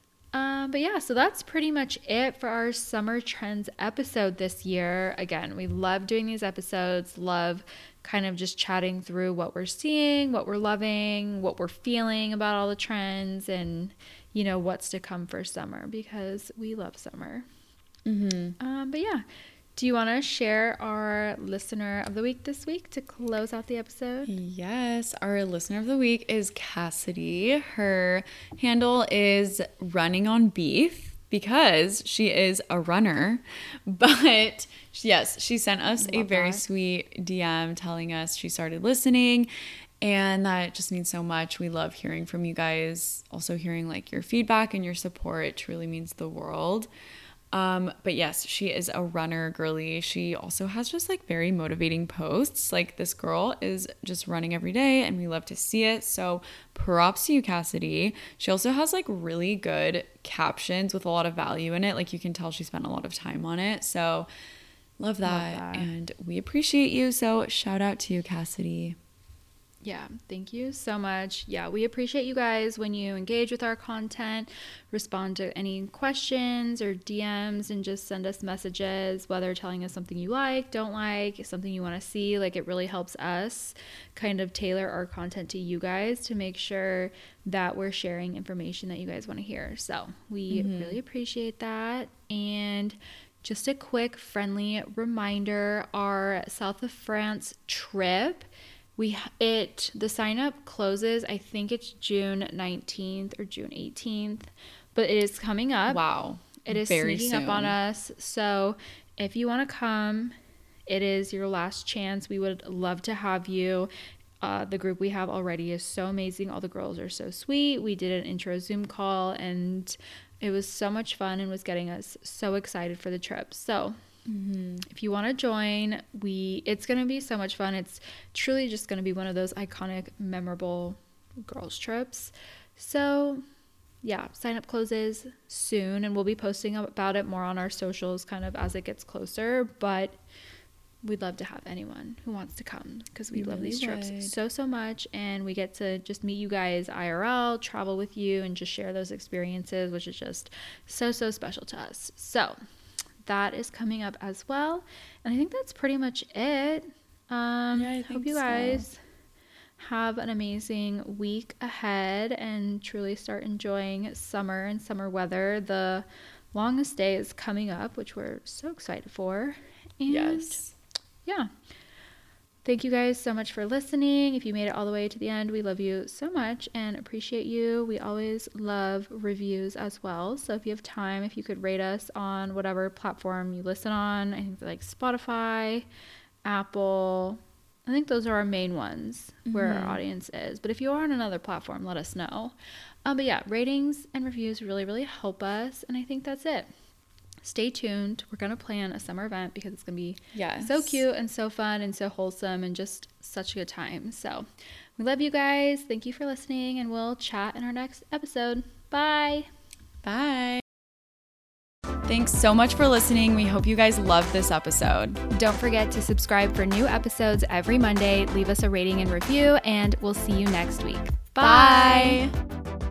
S1: Um, but yeah, so that's pretty much it for our summer trends episode this year. Again, we love doing these episodes, love kind of just chatting through what we're seeing, what we're loving, what we're feeling about all the trends, and, you know, what's to come for summer, because we love summer.
S2: Mm-hmm.
S1: Um, but yeah, do you want to share our listener of the week this week to close out the episode?
S2: Yes, our listener of the week is Cassidy. Her handle is running on beef because she is a runner. But yes, she sent us
S1: Love
S2: a very
S1: that.
S2: sweet D M telling us she started listening. And that just means so much. We love hearing from you guys. Also hearing like your feedback and your support. It truly means the world. Um, but yes, she is a runner girly. She also has just like very motivating posts. Like this girl is just running every day and we love to see it. So props to you, Cassidy. She also has like really good captions with a lot of value in it. Like you can tell she spent a lot of time on it. So love that.
S1: Love that.
S2: And we appreciate you. So shout out to you, Cassidy.
S1: Yeah, thank you so much. Yeah, we appreciate you guys when you engage with our content, respond to any questions or D Ms, and just send us messages, whether telling us something you like, don't like, something you want to see. Like, it really helps us kind of tailor our content to you guys to make sure that we're sharing information that you guys want to hear. So we
S2: Mm-hmm.
S1: really appreciate that. And just a quick friendly reminder, our South of France trip, We it the sign up closes, I think it's June nineteenth or June eighteenth, but it is coming up.
S2: Wow.
S1: It is
S2: Very
S1: sneaking
S2: soon.
S1: up on us. So if you want to come, it is your last chance. We would love to have you. Uh, the group we have already is so amazing. All the girls are so sweet. We did an intro Zoom call and it was so much fun and was getting us so excited for the trip. So
S2: Mm-hmm.
S1: if you want to join, we it's going to be so much fun. It's truly just going to be one of those iconic, memorable girls trips. So yeah, sign up closes soon and we'll be posting about it more on our socials kind of as it gets closer, but we'd love to have anyone who wants to come because we
S2: We
S1: love
S2: really
S1: these trips
S2: would.
S1: so so much, and we get to just meet you guys I R L, travel with you, and just share those experiences, which is just so so special to us. So that is coming up as well, and I think that's pretty much it. um
S2: Yeah, I
S1: hope
S2: think
S1: you
S2: so.
S1: guys have an amazing week ahead and truly start enjoying summer and summer weather. The longest day is coming up, which we're so excited for. And
S2: Yes.
S1: yeah, thank you guys so much for listening. If you made it all the way to the end, we love you so much and appreciate you. We always love reviews as well. So if you have time, if you could rate us on whatever platform you listen on, I think like Spotify, Apple, I think those are our main ones where
S2: Mhm.
S1: our audience is. But if you are on another platform, let us know. Um, but yeah, ratings and reviews really, really help us. And I think that's it. Stay tuned. We're going to plan a summer event because it's going to be
S2: Yes.
S1: so cute and so fun and so wholesome and just such a good time. So we love you guys. Thank you for listening, and we'll chat in our next episode. Bye.
S2: Bye. Thanks so much for listening. We hope you guys loved this episode.
S1: Don't forget to subscribe for new episodes every Monday. Leave us a rating and review, and we'll see you next week.
S2: Bye.